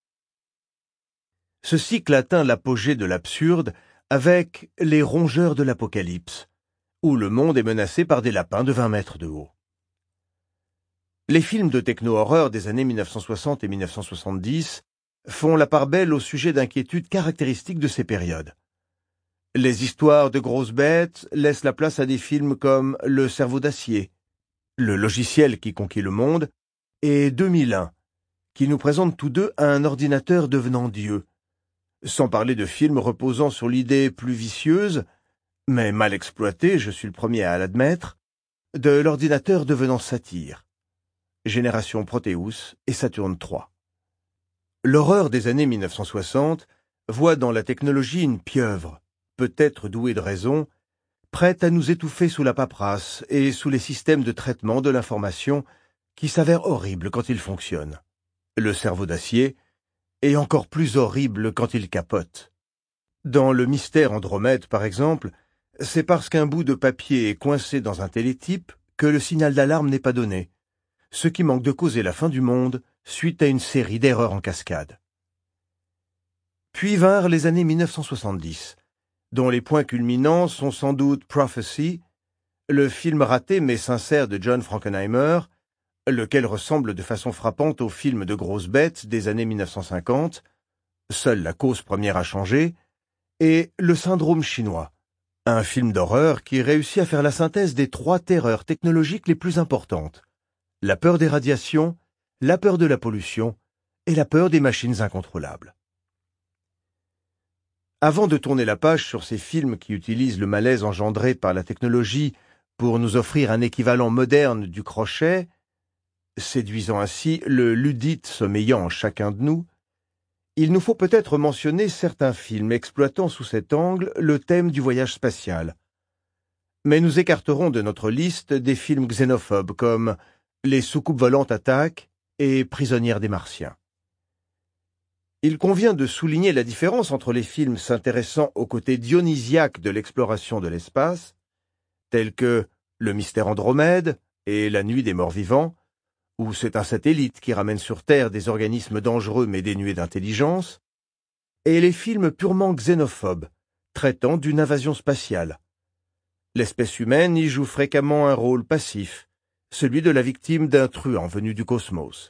S1: Ce cycle atteint l'apogée de l'absurde avec Les rongeurs de l'apocalypse, où le monde est menacé par des lapins de vingt mètres de haut. Les films de techno-horreur des années mille neuf cent soixante et mille neuf cent soixante-dix font la part belle au sujet d'inquiétudes caractéristiques de ces périodes. Les histoires de grosses bêtes laissent la place à des films comme Le cerveau d'acier, Le logiciel qui conquit le monde, et deux mille un, qui nous présentent tous deux un ordinateur devenant Dieu, sans parler de films reposant sur l'idée plus vicieuse, mais mal exploitée, je suis le premier à l'admettre, de l'ordinateur devenant satyre, Génération Proteus et Saturne trois. L'horreur des années mille neuf cent soixante voit dans la technologie une pieuvre, peut-être douée de raison, prête à nous étouffer sous la paperasse et sous les systèmes de traitement de l'information qui s'avèrent horribles quand ils fonctionnent. Le cerveau d'acier est encore plus horrible quand il capote. Dans Le mystère Andromède, par exemple, c'est parce qu'un bout de papier est coincé dans un télétype que le signal d'alarme n'est pas donné, ce qui manque de causer la fin du monde suite à une série d'erreurs en cascade. Puis vinrent les années mille neuf cent soixante-dix, dont les points culminants sont sans doute Prophecy, le film raté mais sincère de John Frankenheimer, lequel ressemble de façon frappante au film de grosses bêtes des années mille neuf cent cinquante, seule la cause première a changé, et Le syndrome chinois, un film d'horreur qui réussit à faire la synthèse des trois terreurs technologiques les plus importantes, la peur des radiations, la peur de la pollution et la peur des machines incontrôlables. Avant de tourner la page sur ces films qui utilisent le malaise engendré par la technologie pour nous offrir un équivalent moderne du crochet, séduisant ainsi le ludite sommeillant en chacun de nous, il nous faut peut-être mentionner certains films exploitant sous cet angle le thème du voyage spatial. Mais nous écarterons de notre liste des films xénophobes comme Les soucoupes volantes attaquent et Prisonnières des Martiens. Il convient de souligner la différence entre les films s'intéressant au côté dionysiaque de l'exploration de l'espace, tels que Le mystère Andromède et La nuit des morts vivants, où c'est un satellite qui ramène sur Terre des organismes dangereux mais dénués d'intelligence, et les films purement xénophobes, traitant d'une invasion spatiale. L'espèce humaine y joue fréquemment un rôle passif, celui de la victime d'un truand venu du cosmos.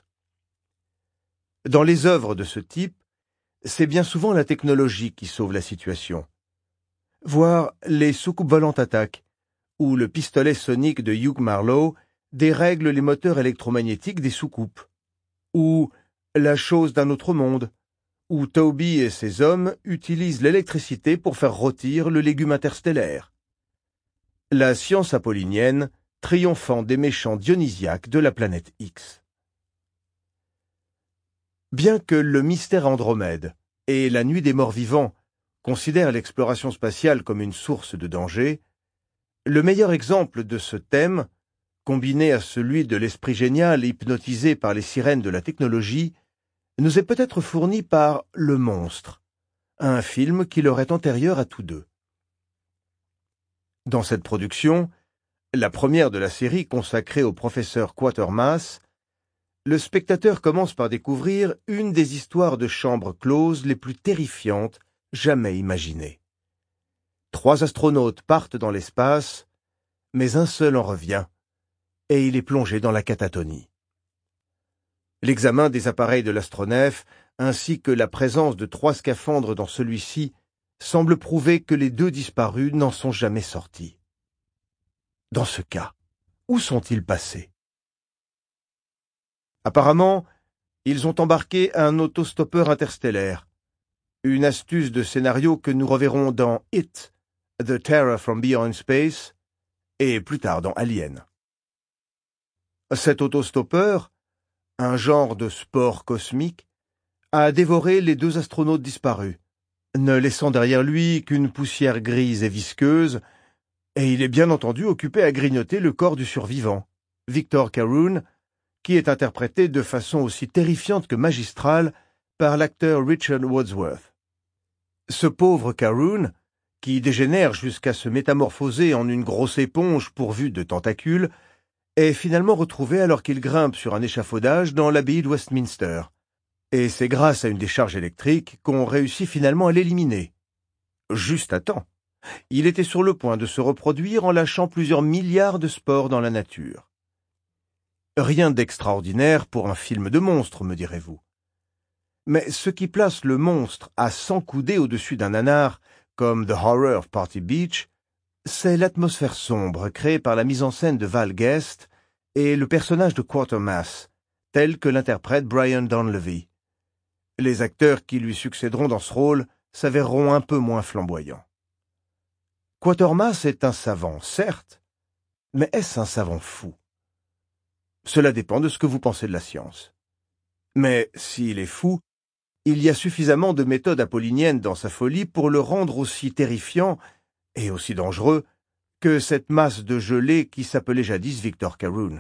S1: Dans les œuvres de ce type, c'est bien souvent la technologie qui sauve la situation. voire Les soucoupes volantes attaquent, où le pistolet sonique de Hugh Marlowe dérègle les moteurs électromagnétiques des soucoupes, ou La chose d'un autre monde, où Toby et ses hommes utilisent l'électricité pour faire rôtir le légume interstellaire. La science apollinienne triomphant des méchants dionysiaques de la planète X. Bien que le mystère Andromède et la nuit des morts vivants considèrent l'exploration spatiale comme une source de danger, le meilleur exemple de ce thème, combiné à celui de l'esprit génial hypnotisé par les sirènes de la technologie, nous est peut-être fourni par Le Monstre, un film qui leur est antérieur à tous deux. Dans cette production, la première de la série consacrée au professeur Quatermass, le spectateur commence par découvrir une des histoires de chambre close les plus terrifiantes jamais imaginées. Trois astronautes partent dans l'espace, mais un seul en revient, et il est plongé dans la catatonie. L'examen des appareils de l'astronef, ainsi que la présence de trois scaphandres dans celui-ci, semble prouver que les deux disparus n'en sont jamais sortis. Dans ce cas, où sont-ils passés? Apparemment, ils ont embarqué un autostoppeur interstellaire, une astuce de scénario que nous reverrons dans It, The Terror from Beyond Space, et plus tard dans Alien. Cet autostoppeur, un genre de sport cosmique, a dévoré les deux astronautes disparus, ne laissant derrière lui qu'une poussière grise et visqueuse, et il est bien entendu occupé à grignoter le corps du survivant, Victor Carroon, qui est interprété de façon aussi terrifiante que magistrale par l'acteur Richard Wadsworth. Ce pauvre Carroon, qui dégénère jusqu'à se métamorphoser en une grosse éponge pourvue de tentacules, est finalement retrouvé alors qu'il grimpe sur un échafaudage dans l'abbaye de Westminster. Et c'est grâce à une décharge électrique qu'on réussit finalement à l'éliminer. Juste à temps. Il était sur le point de se reproduire en lâchant plusieurs milliards de spores dans la nature. Rien d'extraordinaire pour un film de monstre, me direz-vous. Mais ce qui place le monstre à cent coudées au-dessus d'un nanar, comme The Horror of Party Beach, c'est l'atmosphère sombre créée par la mise en scène de Val Guest et le personnage de Quatermass, tel que l'interprète Brian Donlevy. Les acteurs qui lui succéderont dans ce rôle s'avéreront un peu moins flamboyants. Quatermass est un savant, certes, mais est-ce un savant fou? Cela dépend de ce que vous pensez de la science. Mais s'il est fou, il y a suffisamment de méthodes apolliniennes dans sa folie pour le rendre aussi terrifiant et aussi dangereux que cette masse de gelée qui s'appelait jadis Victor Carroon.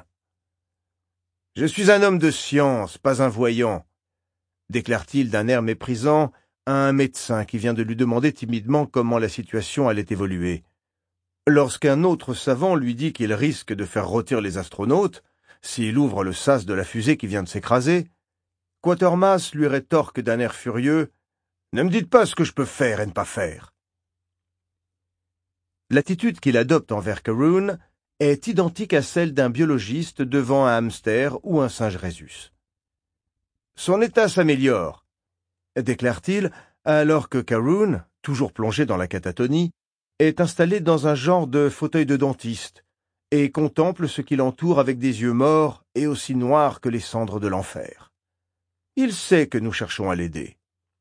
S1: « Je suis un homme de science, pas un voyant », déclare-t-il d'un air méprisant à un médecin qui vient de lui demander timidement comment la situation allait évoluer. Lorsqu'un autre savant lui dit qu'il risque de faire rôtir les astronautes s'il ouvre le sas de la fusée qui vient de s'écraser, Quatermass lui rétorque d'un air furieux « Ne me dites pas ce que je peux faire et ne pas faire ». L'attitude qu'il adopte envers Carroon est identique à celle d'un biologiste devant un hamster ou un singe rhésus. « Son état s'améliore », déclare-t-il, alors que Carroon, toujours plongé dans la catatonie, est installé dans un genre de fauteuil de dentiste et contemple ce qui l'entoure avec des yeux morts et aussi noirs que les cendres de l'enfer. Il sait que nous cherchons à l'aider.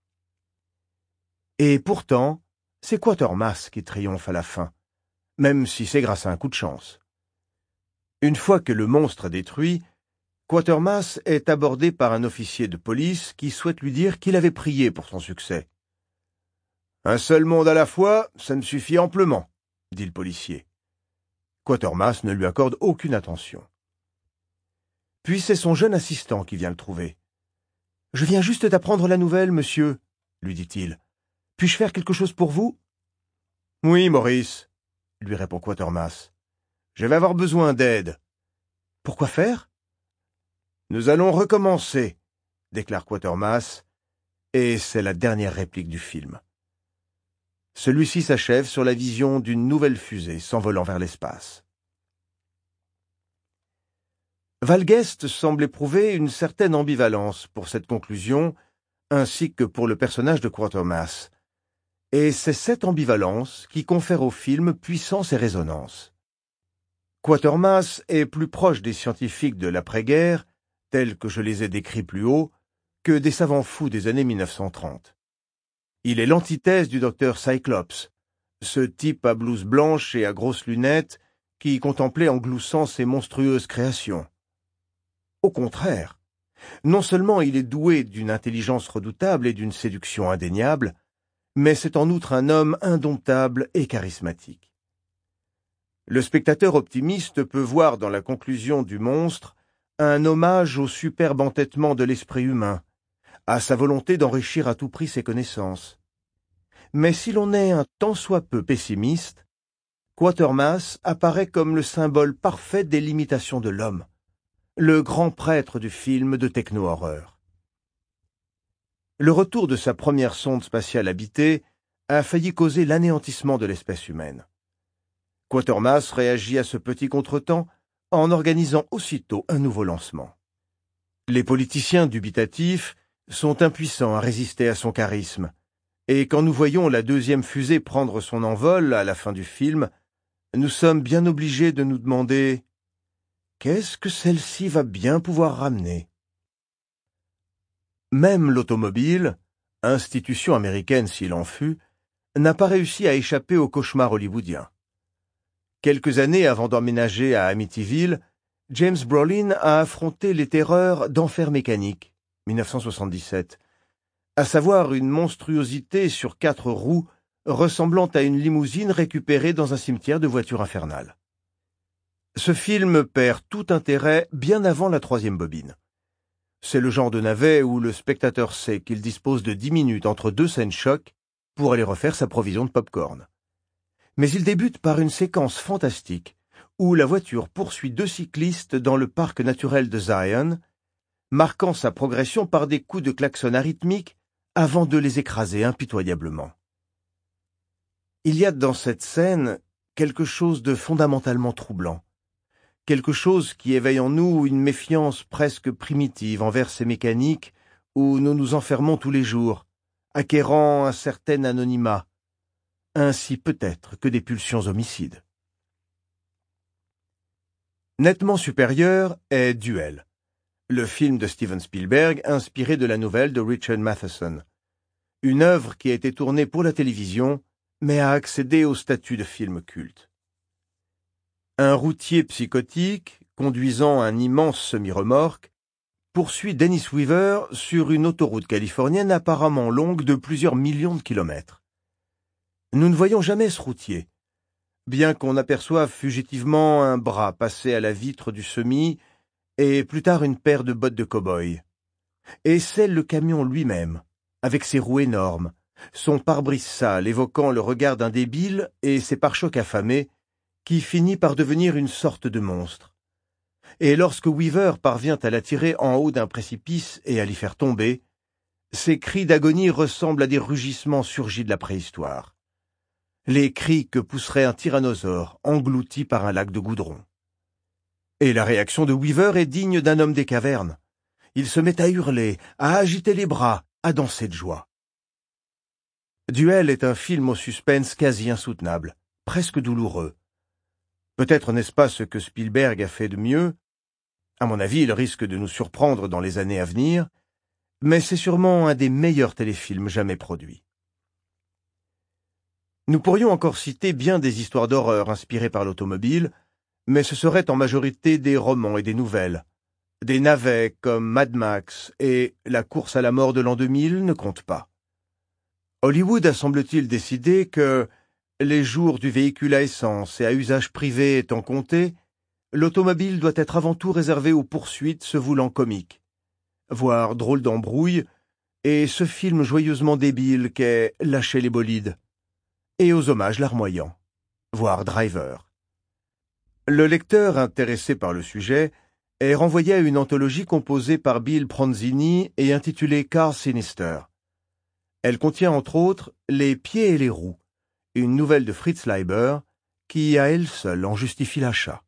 S1: Et pourtant, c'est Quatermass qui triomphe à la fin, même si c'est grâce à un coup de chance. Une fois que le monstre est détruit, Quatermass est abordé par un officier de police qui souhaite lui dire qu'il avait prié pour son succès. « Un seul monde à la fois, ça me suffit amplement, » dit le policier. Quatermass ne lui accorde aucune attention. Puis c'est son jeune assistant qui vient le trouver. « Je viens juste d'apprendre la nouvelle, monsieur, » lui dit-il. « Puis-je faire quelque chose pour vous ?»« Oui, Maurice, » lui répond Quatermass. « Je vais avoir besoin d'aide. »« Pourquoi faire ?»« Nous allons recommencer, » déclare Quatermass, et c'est la dernière réplique du film. Celui-ci s'achève sur la vision d'une nouvelle fusée s'envolant vers l'espace. Val Guest semble éprouver une certaine ambivalence pour cette conclusion, ainsi que pour le personnage de Quatermass. et c'est cette ambivalence qui confère au film puissance et résonance. Quatermass est plus proche des scientifiques de l'après-guerre, tels que je les ai décrits plus haut, que des savants fous des années mille neuf cent trente. Il est l'antithèse du docteur Cyclops, ce type à blouse blanche et à grosses lunettes qui contemplait en gloussant ses monstrueuses créations. Au contraire, non seulement il est doué d'une intelligence redoutable et d'une séduction indéniable, mais c'est en outre un homme indomptable et charismatique. Le spectateur optimiste peut voir dans la conclusion du monstre un hommage au superbe entêtement de l'esprit humain, à sa volonté d'enrichir à tout prix ses connaissances. Mais si l'on est un tant soit peu pessimiste, Quatermass apparaît comme le symbole parfait des limitations de l'homme, le grand prêtre du film de techno-horreur. Le retour de sa première sonde spatiale habitée a failli causer l'anéantissement de l'espèce humaine. Quatermass réagit à ce petit contretemps en organisant aussitôt un nouveau lancement. Les politiciens dubitatifs sont impuissants à résister à son charisme, et quand nous voyons la deuxième fusée prendre son envol à la fin du film, nous sommes bien obligés de nous demander « Qu'est-ce que celle-ci va bien pouvoir ramener ?» Même l'automobile, institution américaine s'il en fut, n'a pas réussi à échapper au cauchemar hollywoodien. Quelques années avant d'emménager à Amityville, James Brolin a affronté les terreurs d'Enfer mécanique, mille neuf cent soixante-dix-sept, à savoir une monstruosité sur quatre roues ressemblant à une limousine récupérée dans un cimetière de voitures infernales. Ce film perd tout intérêt bien avant la troisième bobine. C'est le genre de navet où le spectateur sait qu'il dispose de dix minutes entre deux scènes choc pour aller refaire sa provision de pop-corn. Mais il débute par une séquence fantastique où la voiture poursuit deux cyclistes dans le parc naturel de Zion, marquant sa progression par des coups de klaxon arythmiques avant de les écraser impitoyablement. Il y a dans cette scène quelque chose de fondamentalement troublant, quelque chose qui éveille en nous une méfiance presque primitive envers ces mécaniques où nous nous enfermons tous les jours, acquérant un certain anonymat, ainsi peut-être que des pulsions homicides. Nettement supérieur est Duel, le film de Steven Spielberg inspiré de la nouvelle de Richard Matheson, une œuvre qui a été tournée pour la télévision mais a accédé au statut de film culte. Un routier psychotique, conduisant un immense semi-remorque, poursuit Dennis Weaver sur une autoroute californienne apparemment longue de plusieurs millions de kilomètres. Nous ne voyons jamais ce routier, bien qu'on aperçoive fugitivement un bras passé à la vitre du semi et plus tard une paire de bottes de cow-boy. Et c'est le camion lui-même, avec ses roues énormes, son pare-brise sale évoquant le regard d'un débile et ses pare-chocs affamés, qui finit par devenir une sorte de monstre. Et lorsque Weaver parvient à l'attirer en haut d'un précipice et à l'y faire tomber, ses cris d'agonie ressemblent à des rugissements surgis de la préhistoire. Les cris que pousserait un tyrannosaure englouti par un lac de goudron. Et la réaction de Weaver est digne d'un homme des cavernes. Il se met à hurler, à agiter les bras, à danser de joie. Duel est un film au suspense quasi insoutenable, presque douloureux. Peut-être n'est-ce pas ce que Spielberg a fait de mieux. À mon avis, il risque de nous surprendre dans les années à venir, mais c'est sûrement un des meilleurs téléfilms jamais produits. Nous pourrions encore citer bien des histoires d'horreur inspirées par l'automobile, mais ce seraient en majorité des romans et des nouvelles. Des navets comme Mad Max et La course à la mort de l'an deux mille ne comptent pas. Hollywood a semble-t-il décidé que, les jours du véhicule à essence et à usage privé étant comptés, l'automobile doit être avant tout réservée aux poursuites se voulant comiques, voire drôles d'embrouilles, et ce film joyeusement débile qu'est Lâcher les bolides, et aux hommages larmoyants, voire Driver. Le lecteur intéressé par le sujet est renvoyé à une anthologie composée par Bill Pronzini et intitulée Car Sinister. Elle contient entre autres Les pieds et les roues, une nouvelle de Fritz Leiber qui, à elle seule, en justifie l'achat.